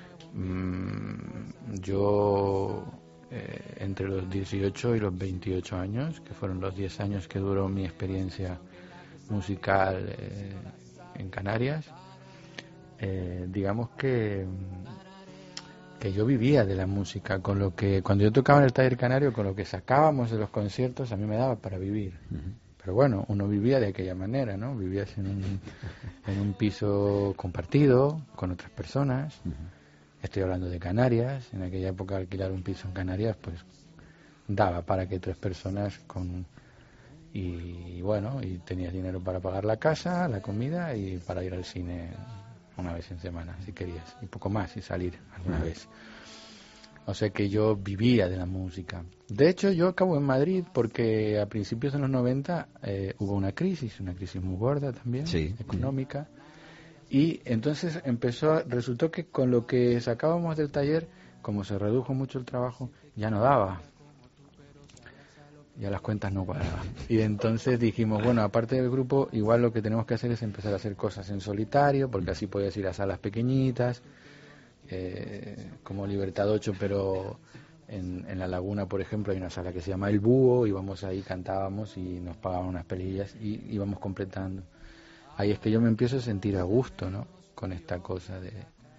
S11: Yo eh, entre los dieciocho y los veintiocho años, que fueron los diez años que duró mi experiencia musical eh, en Canarias, eh, digamos que que yo vivía de la música, con lo que cuando yo tocaba en el Taller Canario, con lo que sacábamos de los conciertos a mí me daba para vivir. Uh-huh. Pero bueno, uno vivía de aquella manera, ¿no? Vivías en un, en un piso compartido con otras personas. Uh-huh. Estoy hablando de Canarias. En aquella época alquilar un piso en Canarias pues daba para que tres personas con y bueno, y tenías dinero para pagar la casa, la comida y para ir al cine una vez en semana si querías, y poco más, y salir alguna uh-huh. vez. O sea que yo vivía de la música. De hecho, yo acabo en Madrid porque a principios de los noventa eh, hubo una crisis, una crisis muy gorda también,
S4: sí,
S11: económica. Y entonces empezó, resultó que con lo que sacábamos del taller, como se redujo mucho el trabajo, ya no daba. Ya las cuentas no cuadraban. Y entonces dijimos, bueno, aparte del grupo, igual lo que tenemos que hacer es empezar a hacer cosas en solitario, porque así podías ir a salas pequeñitas. eh, como Libertad ocho, pero en, en La Laguna, por ejemplo, hay una sala que se llama El Búho, íbamos ahí, cantábamos y nos pagaban unas pelillas y íbamos completando. Ahí es que yo me empiezo a sentir a gusto, ¿no? Con esta cosa de,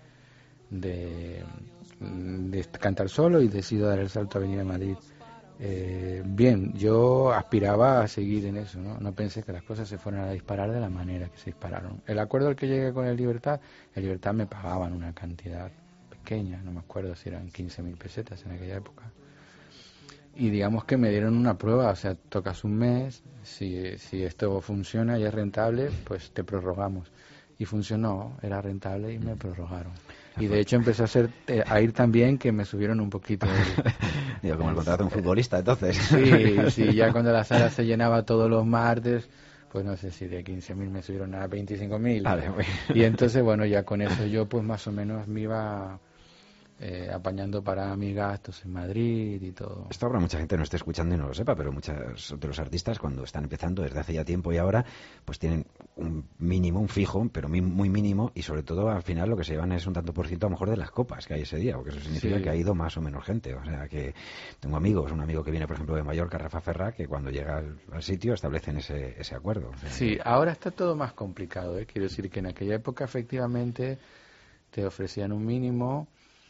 S11: de, de cantar solo y decido dar el salto a venir a Madrid. Eh, bien, yo aspiraba a seguir en eso, ¿no? No pensé que las cosas se fueran a disparar de la manera que se dispararon. El acuerdo al que llegué con el Libertad, el Libertad me pagaban una cantidad pequeña, no me acuerdo si eran quince mil pesetas en aquella época. Y digamos que me dieron una prueba, o sea, tocas un mes, si, si esto funciona y es rentable, pues te prorrogamos. Y funcionó, era rentable y me prorrogaron. Y de hecho empezó a, ser, eh, a ir tan bien que me subieron un poquito.
S4: Digo, como el contrato de un futbolista, entonces.
S11: Sí, sí, ya cuando la sala se llenaba todos los martes, pues no sé si de quince mil me subieron a veinticinco mil. Vale, y entonces, bueno, ya con eso yo pues más o menos me iba eh, apañando para mis gastos en Madrid y todo.
S4: Esto ahora mucha gente no esté escuchando y no lo sepa, pero muchos de los artistas cuando están empezando desde hace ya tiempo y ahora, pues tienen un mínimo, un fijo, pero muy mínimo, y sobre todo al final lo que se llevan es un tanto por ciento a lo mejor de las copas que hay ese día, porque eso significa sí. que ha ido más o menos gente. O sea que tengo amigos, un amigo que viene por ejemplo de Mallorca, Rafa Ferra, que cuando llega al, al sitio establecen ese, ese acuerdo. O sea,
S11: sí,
S4: que...
S11: ahora está todo más complicado, ¿eh? Quiero decir que en aquella época efectivamente te ofrecían un mínimo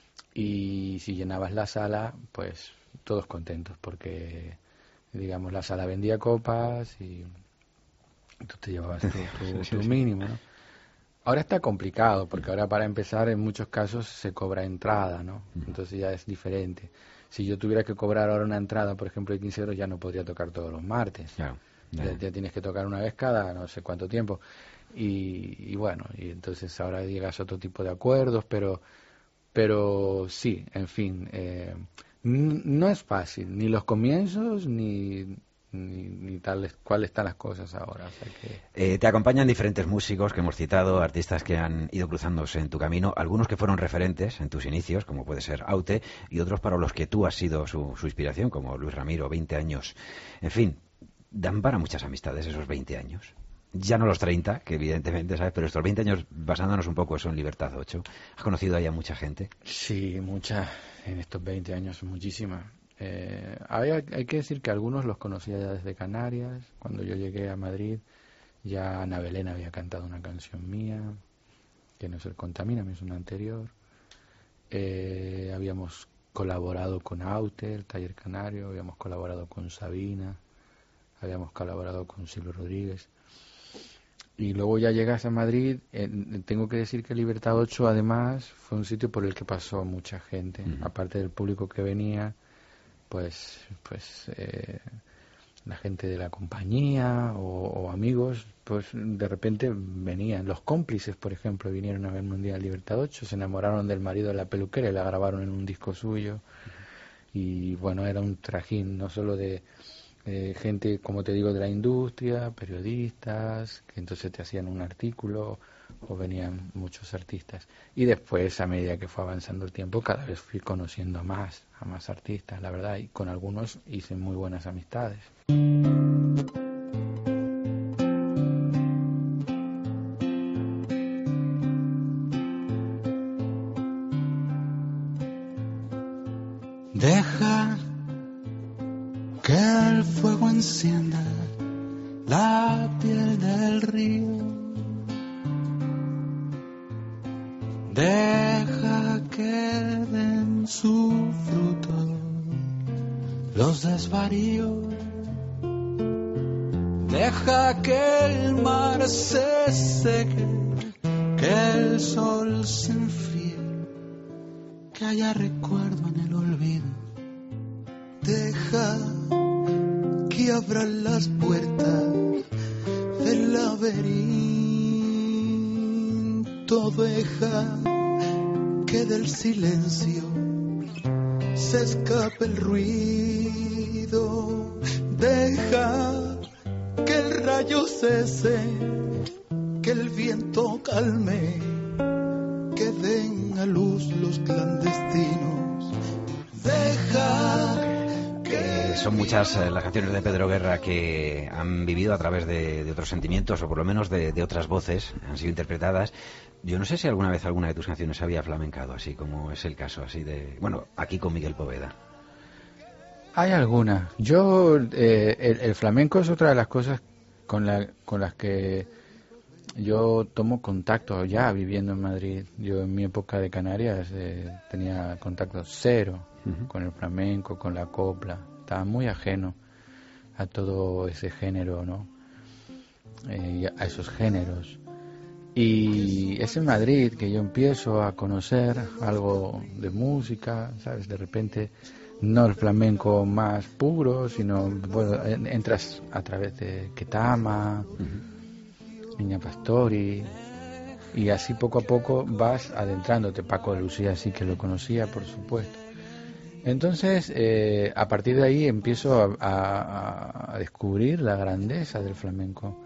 S11: y si llenabas la sala, pues todos contentos, porque digamos la sala vendía copas y tú te llevabas tu, tu, tu mínimo, ¿no? Ahora está complicado, porque ahora para empezar en muchos casos se cobra entrada, ¿no? Entonces ya es diferente. Si yo tuviera que cobrar ahora una entrada, por ejemplo, de quince euros, ya no podría tocar todos los martes. Claro, ya, ya tienes que tocar una vez cada no sé cuánto tiempo. Y, y bueno, y entonces ahora llegas a otro tipo de acuerdos, pero pero sí, en fin, eh, n- no es fácil, ni los comienzos, ni... Ni, ni tales cuáles están las cosas ahora. O sea que...
S4: eh, te acompañan diferentes músicos que hemos citado, artistas que han ido cruzándose en tu camino, algunos que fueron referentes en tus inicios, como puede ser Aute, y otros para los que tú has sido su, su inspiración, como Luis Ramiro, veinte años. En fin, dan para muchas amistades esos veinte años. Ya no los treinta, que evidentemente, ¿sabes? Pero estos veinte años, basándonos un poco eso en Libertad ocho, ¿has conocido ahí a mucha gente?
S11: Sí, mucha, en estos veinte años, muchísima. Eh, hay, hay que decir que algunos los conocía ya desde Canarias. Cuando yo llegué a Madrid, ya Ana Belén había cantado una canción mía, que no es el Contamíname, es una anterior. Eh, habíamos colaborado con Aute, el Taller Canario, habíamos colaborado con Sabina, habíamos colaborado con Silvio Rodríguez. Y luego ya llegas a Madrid, eh, tengo que decir que Libertad ocho además fue un sitio por el que pasó mucha gente, uh-huh. aparte del público que venía. Pues, pues eh, la gente de la compañía o, o amigos, pues de repente venían. Los cómplices, por ejemplo, vinieron a ver un día Libertad ocho, se enamoraron del marido de la peluquera y la grabaron en un disco suyo. Y bueno, era un trajín, no solo de eh, gente, como te digo, de la industria, periodistas, que entonces te hacían un artículo, o venían muchos artistas. Y después, a medida que fue avanzando el tiempo, cada vez fui conociendo más a más artistas, la verdad, y con algunos hice muy buenas amistades.
S12: Deja que el fuego encienda la piel del río. Deja que den su fruto los desvaríos. Deja que el mar se seque, que el sol se enfríe, que haya recuerdo en el olvido.
S13: Deja que abran las puertas del laberinto. Deja que del silencio se escape el ruido. Deja que el rayo cese, que el viento calme, que den a luz los clandestinos. Deja que
S4: son muchas eh, las canciones de Pedro Guerra que han vivido a través de, de otros sentimientos, o por lo menos de, de otras voces, han sido interpretadas. Yo no sé si alguna vez alguna de tus canciones había flamencado, así como es el caso, así de... Bueno, aquí con Miguel Poveda.
S11: Hay alguna. Yo, eh, el, el flamenco es otra de las cosas con, la, con las que yo tomo contacto ya viviendo en Madrid. Yo en mi época de Canarias eh, tenía contacto cero uh-huh. con el flamenco, con la copla. Estaba muy ajeno a todo ese género, ¿no? Eh, a esos géneros. Y es en Madrid que yo empiezo a conocer algo de música, ¿sabes? De repente, no el flamenco más puro, sino, bueno, entras a través de Ketama, uh-huh. Niña Pastori, y así poco a poco vas adentrándote. Paco de Lucía sí que lo conocía, por supuesto. Entonces, eh, a partir de ahí empiezo a, a, a descubrir la grandeza del flamenco.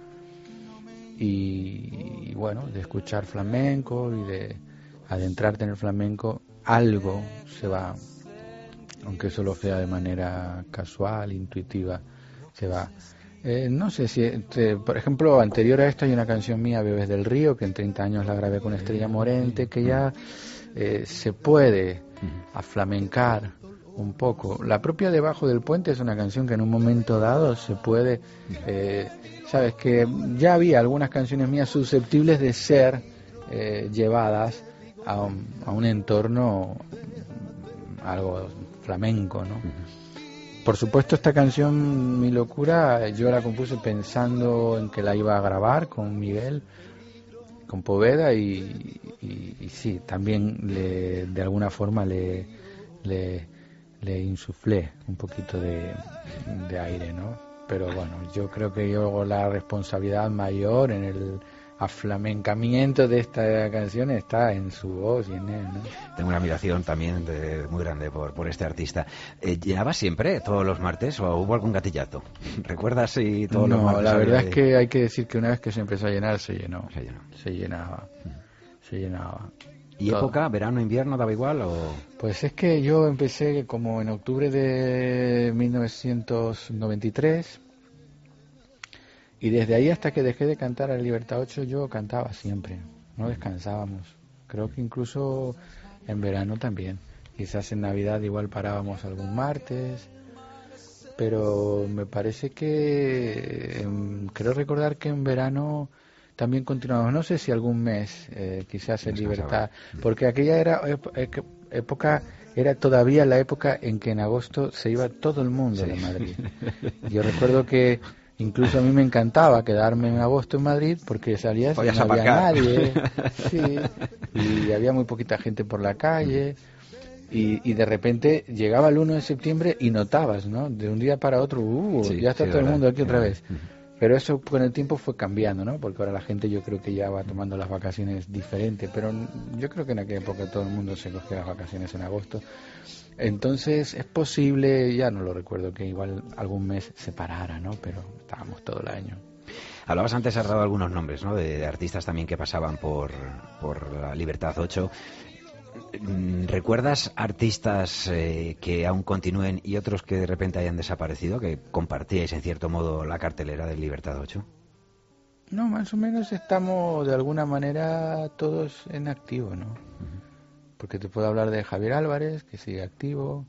S11: Y, y bueno, de escuchar flamenco y de adentrarte en el flamenco, algo se va, aunque solo sea de manera casual, intuitiva, se va. Eh, no sé si, eh, por ejemplo, anterior a esto hay una canción mía, Bebés del Río, que en treinta años la grabé con Estrella Morente, que ya eh, se puede aflamencar un poco. La propia Debajo del Puente es una canción que en un momento dado se puede... Eh, sabes que ya había algunas canciones mías susceptibles de ser eh, llevadas a un, a un entorno algo flamenco, ¿no? Por supuesto, esta canción, Mi Locura, yo la compuse pensando en que la iba a grabar con Miguel, con Poveda, y, y, y sí, también le, de alguna forma le, le, le insuflé un poquito de, de aire, ¿no? Pero bueno, yo creo que yo la responsabilidad mayor en el aflamencamiento de esta canción está en su voz y en él, ¿no?
S4: Tengo una admiración también de, muy grande por, por este artista. Eh, ¿Llenabas siempre todos los martes o hubo algún gatillazo? ¿Recuerdas si todos
S11: no,
S4: los martes?
S11: No, la verdad
S4: de...
S11: es que hay que decir que una vez que se empezó a llenar, se llenó.
S4: Se llenó.
S11: Se llenaba. Se llenaba.
S4: ¿Y todo. Época, verano, invierno, daba igual o...?
S11: Pues es que yo empecé como en octubre de mil novecientos noventa y tres... Y desde ahí hasta que dejé de cantar a Libertad ocho yo cantaba siempre, no descansábamos. Creo que incluso en verano también. Quizás en Navidad igual parábamos algún martes, pero me parece que, eh, creo recordar que en verano también continuamos. No sé si algún mes, eh, quizás en Libertad, porque aquella era ep- época... Era todavía la época en que en agosto se iba todo el mundo sí. de Madrid. Yo recuerdo que incluso a mí me encantaba quedarme en agosto en Madrid porque salías y no había nadie, sí, y había muy poquita gente por la calle, y, y de repente llegaba el uno de septiembre y notabas, ¿no? De un día para otro, uh, sí, ya está sí, todo el mundo aquí otra vez. Pero eso con el tiempo fue cambiando, ¿no? Porque ahora la gente yo creo que ya va tomando las vacaciones diferentes, pero yo creo que en aquella época todo el mundo se cogía las vacaciones en agosto. Entonces es posible, ya no lo recuerdo, que igual algún mes se parara, ¿no? Pero estábamos todo el año.
S4: Hablabas antes, has dado algunos nombres, ¿no? De, de artistas también que pasaban por, por la Libertad ocho. ¿Recuerdas artistas eh, que aún continúen y otros que de repente hayan desaparecido, que compartíais en cierto modo la cartelera de Libertad ocho?
S11: No, más o menos estamos de alguna manera todos en activo, ¿no? Uh-huh. Porque te puedo hablar de Javier Álvarez, que sigue activo.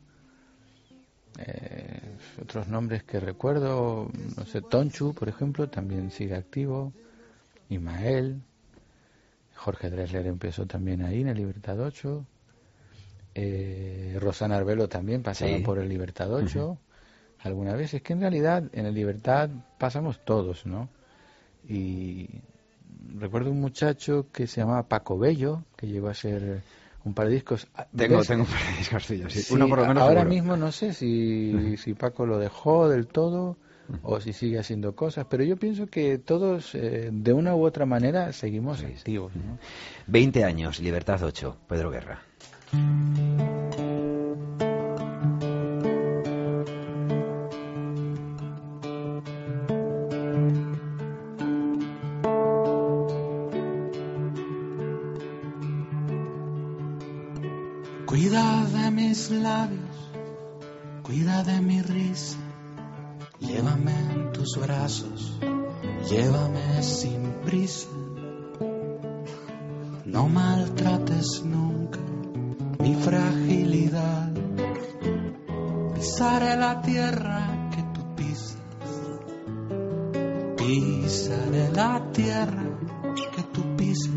S11: Eh, otros nombres que recuerdo, no sé, Tonchu, por ejemplo, también sigue activo. Ismael. Jorge Drexler empezó también ahí en el Libertad ocho. Eh, Rosana Arbelo también pasaba sí. por el Libertad ocho. Uh-huh. Alguna vez. Es que en realidad en el Libertad pasamos todos, ¿no? Y recuerdo un muchacho que se llamaba Paco Bello, que llegó a ser un par de discos.
S4: Tengo, ¿ves? tengo un par de discos suyos, sí.
S11: Sí,
S4: Uno por lo menos
S11: ahora
S4: seguro.
S11: mismo no sé si, uh-huh. si Paco lo dejó del todo o si sigue haciendo cosas, pero yo pienso que todos eh, de una u otra manera seguimos sí, activos, ¿no?
S4: veinte años, Libertad ocho, Pedro Guerra.
S12: Cuida de mis labios, cuida de mi risa, Llévame en tus brazos, llévame sin prisa. No maltrates nunca mi fragilidad. Pisaré la tierra que tú pisas. Pisaré la tierra que tú pisas.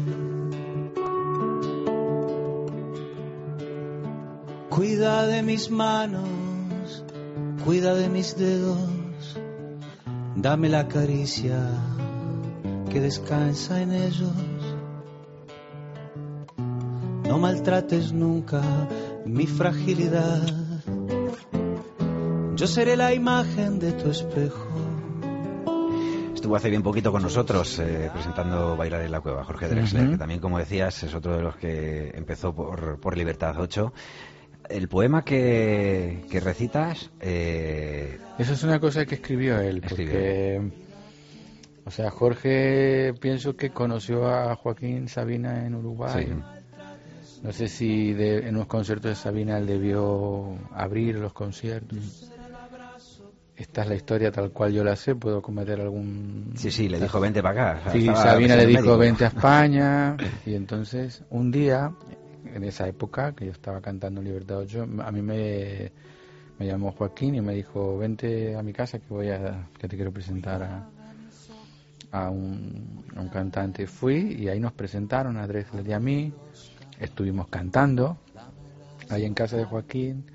S14: Cuida de mis manos, cuida de mis dedos, dame la caricia que descansa en ellos. No maltrates nunca mi fragilidad, yo seré la imagen de tu espejo.
S4: Estuvo hace bien poquito con nosotros eh, presentando Bailar en la Cueva, Jorge Drexler,
S11: Uh-huh.
S4: que también, como decías, es otro de los que empezó por, por Libertad ocho. El poema que, que recitas... Eh...
S11: Eso es una cosa que escribió él, porque...
S4: Escribió.
S11: O sea, Jorge, pienso que conoció a Joaquín Sabina en Uruguay. Sí. No sé si de, en los conciertos de Sabina él debió abrir los conciertos. Esta es la historia tal cual yo la sé, puedo cometer algún...
S4: Sí, sí, le dijo vente para acá.
S11: Sí, Sabina le dijo médico. Vente a España, y entonces un día, en esa época, que yo estaba cantando Libertad ocho, a mí me, me llamó Joaquín y me dijo, vente a mi casa que voy a que te quiero presentar a, a, un, a un cantante. Fui y ahí nos presentaron a Drexler y a mí, estuvimos cantando ahí en casa de Joaquín.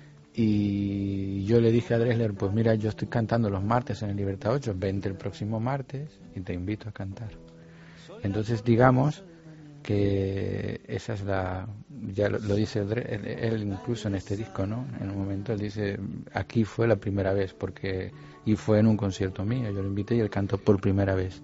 S11: Y yo le dije a Drexler, pues mira, yo estoy cantando los martes en el Libertad ocho, vente el próximo martes y te invito a cantar. Entonces digamos que esa es la, ya lo, lo dice él, él incluso en este disco, ¿no? En un momento él dice, aquí fue la primera vez, porque y fue en un concierto mío, yo lo invité y él cantó por primera vez.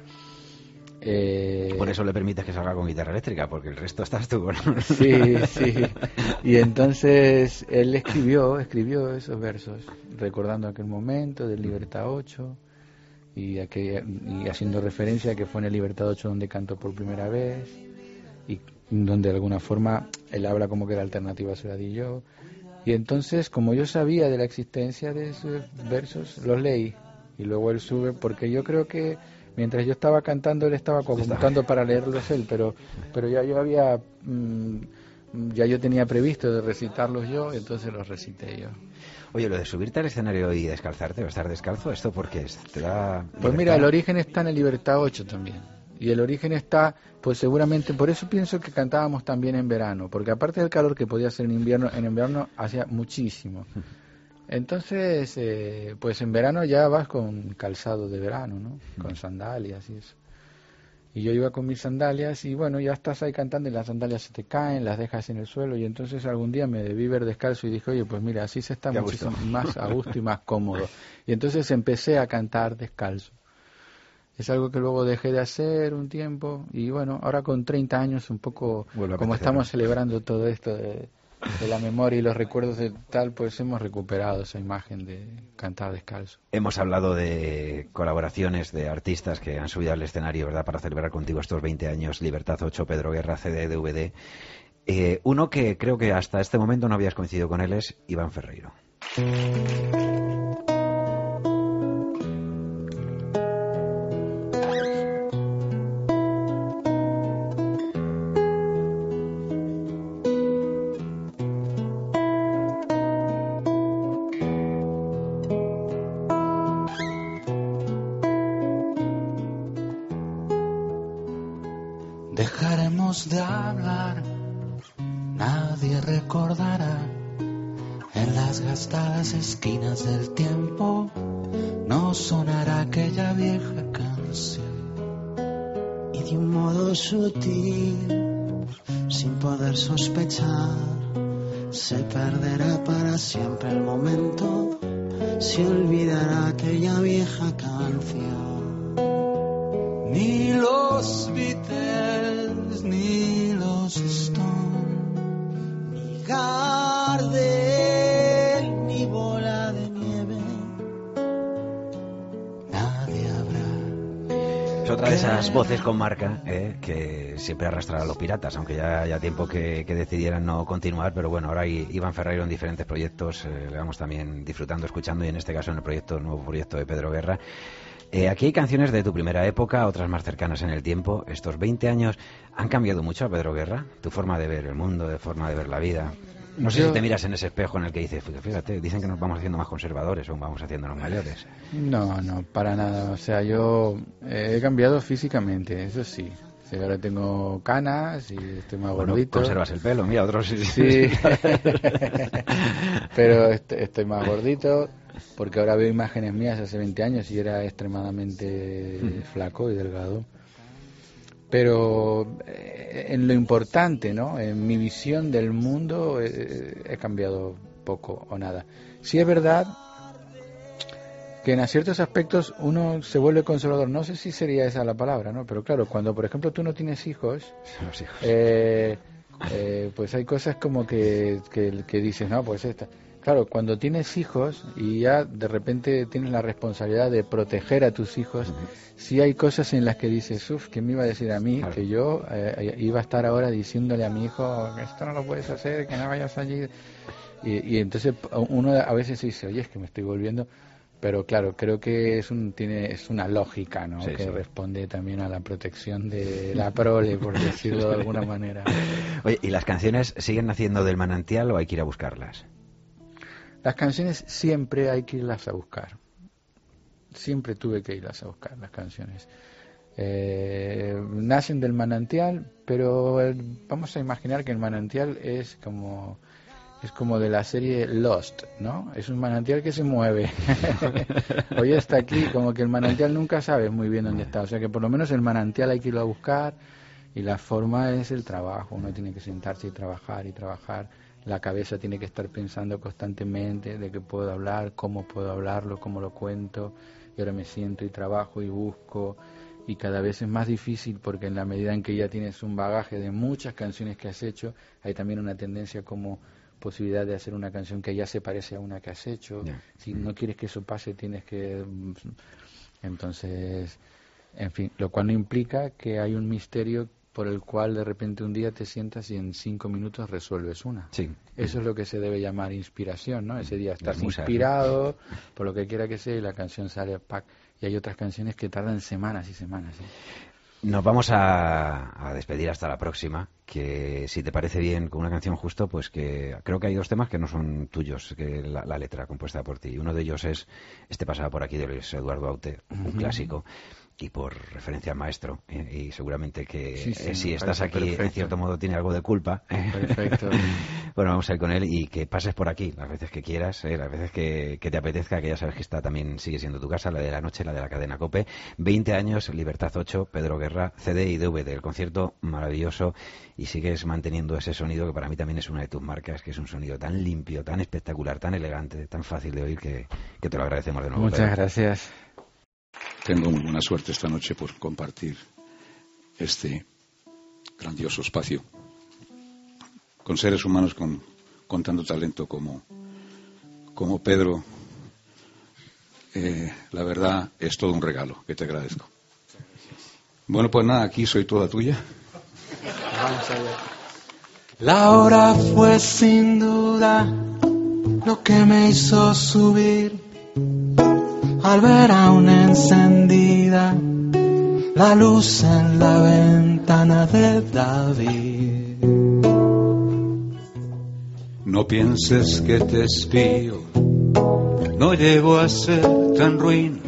S11: Eh...
S4: Por eso le permites que salga con guitarra eléctrica, porque el resto estás tú con...
S11: Sí, sí. Y entonces él escribió, escribió esos versos, recordando aquel momento del Libertad ocho y, aquella, y haciendo referencia a que fue en el Libertad ocho donde cantó por primera vez y donde de alguna forma él habla como que la alternativa se la di yo. Y entonces, como yo sabía de la existencia de esos versos, los leí y luego él sube, porque yo creo que mientras yo estaba cantando, él estaba convocando para leerlos él, pero pero ya yo había, mmm, ya yo tenía previsto de recitarlos yo, entonces los recité yo.
S4: Oye, lo de subirte al escenario y descalzarte o estar descalzo, ¿esto por qué es? ¿Te da libertad?
S11: Pues mira, el origen está en el Libertad ocho también. Y el origen está, pues seguramente, por eso pienso que cantábamos también en verano, porque aparte del calor que podía hacer en invierno, en invierno hacía muchísimo. Entonces, eh, pues en verano ya vas con calzado de verano, ¿no? Con sandalias y eso. Y yo iba con mis sandalias y bueno, ya estás ahí cantando y las sandalias se te caen, las dejas en el suelo y entonces algún día me debí ver descalzo y dije, oye, pues mira, así se está muchísimo más a gusto y más cómodo. Y entonces empecé a cantar descalzo. Es algo que luego dejé de hacer un tiempo y bueno, ahora con treinta años un poco, como estamos celebrando todo esto de... de la memoria y los recuerdos de tal, pues hemos recuperado esa imagen de cantar descalzo.
S4: Hemos hablado de colaboraciones de artistas que han subido al escenario, ¿verdad?, para celebrar contigo estos veinte años, Libertad ocho, Pedro Guerra, C D, D V D. Eh, uno que creo que hasta este momento no habías coincidido con él es Iván Ferreiro.
S12: Dejaremos de hablar, nadie recordará. En las gastadas esquinas del tiempo no sonará aquella vieja canción.
S15: Y de un modo sutil, sin poder sospechar, se perderá para siempre el momento, se olvidará aquella vieja canción.
S12: Ni los Beatles, ni los Stones,
S15: ni Gardel, ni Bola de Nieve,
S12: nadie habrá.
S4: Es otra de esas voces con marca eh, que siempre arrastra a los piratas, aunque ya haya tiempo que, que decidieran no continuar, pero bueno, ahora hay Iván Ferreiro en diferentes proyectos, eh, le vamos también disfrutando, escuchando, y en este caso en el proyecto, el nuevo proyecto de Pedro Guerra. Eh, aquí hay canciones de tu primera época, otras más cercanas en el tiempo. ¿Estos veinte años han cambiado mucho a Pedro Guerra? Tu forma de ver el mundo, de forma de ver la vida. No sé Yo... si te miras en ese espejo en el que dices, fíjate, dicen que nos vamos haciendo más conservadores o vamos haciéndonos mayores.
S11: No, no, para nada. O sea, yo eh, he cambiado físicamente, eso sí. O sea, ahora tengo canas y estoy más
S4: bueno,
S11: gordito.
S4: Conservas el pelo, mira, otros sí.
S11: Sí. Pero est- estoy más gordito porque ahora veo imágenes mías hace veinte años y era extremadamente mm. flaco y delgado. Pero eh, en lo importante, ¿no? En mi visión del mundo eh, he cambiado poco o nada. Sí es verdad que en ciertos aspectos uno se vuelve conservador. No sé si sería esa la palabra, ¿no? Pero claro, cuando por ejemplo tú no tienes hijos,
S4: Los hijos.
S11: Eh, eh, pues hay cosas como que, que, que dices, no, pues esta... Claro, cuando tienes hijos y ya de repente tienes la responsabilidad de proteger a tus hijos, uh-huh. sí hay cosas en las que dices, uff, ¿qué me iba a decir a mí? Claro. Que yo eh, iba a estar ahora diciéndole a mi hijo, esto no lo puedes hacer, que no vayas allí. Y, y entonces uno a veces dice, oye, es que me estoy volviendo... Pero claro, creo que es un tiene es una lógica, ¿no? Sí, que sí. responde también a la protección de la prole, por decirlo de alguna manera.
S4: Oye, ¿y las canciones siguen naciendo del manantial o hay que ir a buscarlas?
S11: Las canciones siempre hay que irlas a buscar. Siempre tuve que irlas a buscar, las canciones. Eh, nacen del manantial, pero el, vamos a imaginar que el manantial es como... Es como de la serie Lost, ¿no? Es un manantial que se mueve. Hoy está aquí, como que el manantial nunca sabe muy bien dónde está. O sea que por lo menos el manantial hay que irlo a buscar y la forma es el trabajo. Uno tiene que sentarse y trabajar y trabajar. La cabeza tiene que estar pensando constantemente de qué puedo hablar, cómo puedo hablarlo, cómo lo cuento. Y ahora me siento y trabajo y busco. Y cada vez es más difícil porque en la medida en que ya tienes un bagaje de muchas canciones que has hecho, hay también una tendencia como... posibilidad de hacer una canción que ya se parece a una que has hecho. Yeah. Si no quieres que eso pase, tienes que... Entonces, en fin, lo cual no implica que hay un misterio por el cual de repente un día te sientas y en cinco minutos resuelves una.
S4: Sí.
S11: Eso es lo que se debe llamar inspiración, ¿no? Ese día estás musas, inspirado, ¿no? Por lo que quiera que sea, y la canción sale, ¡pac! Y hay otras canciones que tardan semanas y semanas, ¿eh?
S4: Nos vamos a, a despedir hasta la próxima, que si te parece bien con una canción justo, pues que creo que hay dos temas que no son tuyos, que la, la letra compuesta por ti. Uno de ellos es Este pasaba por aquí de Luis Eduardo Aute, un uh-huh. clásico, y por referencia al maestro, ¿eh? Y seguramente que sí, sí, eh, si estás aquí perfecto. En cierto modo tiene algo de culpa.
S11: Perfecto.
S4: Bueno, vamos a ir con él y que pases por aquí las veces que quieras, ¿eh? Las veces que, que te apetezca, que ya sabes que esta también sigue siendo tu casa, la de la noche, la de la cadena COPE. veinte años, Libertad ocho, Pedro Guerra, C D y D V D, el concierto maravilloso, y sigues manteniendo ese sonido que para mí también es una de tus marcas, que es un sonido tan limpio, tan espectacular, tan elegante, tan fácil de oír, que, que te lo agradecemos de nuevo.
S11: Muchas Pedro. Gracias.
S16: Tengo muy buena suerte esta noche por compartir este grandioso espacio con seres humanos con, con tanto talento como, como Pedro. Eh, la verdad es todo un regalo que te agradezco. Bueno, pues nada, aquí soy toda tuya.
S11: Vamos a ver.
S12: La hora fue sin duda lo que me hizo subir al ver aún encendida la luz en la ventana de David. No pienses que te espío, no llego a ser tan ruin,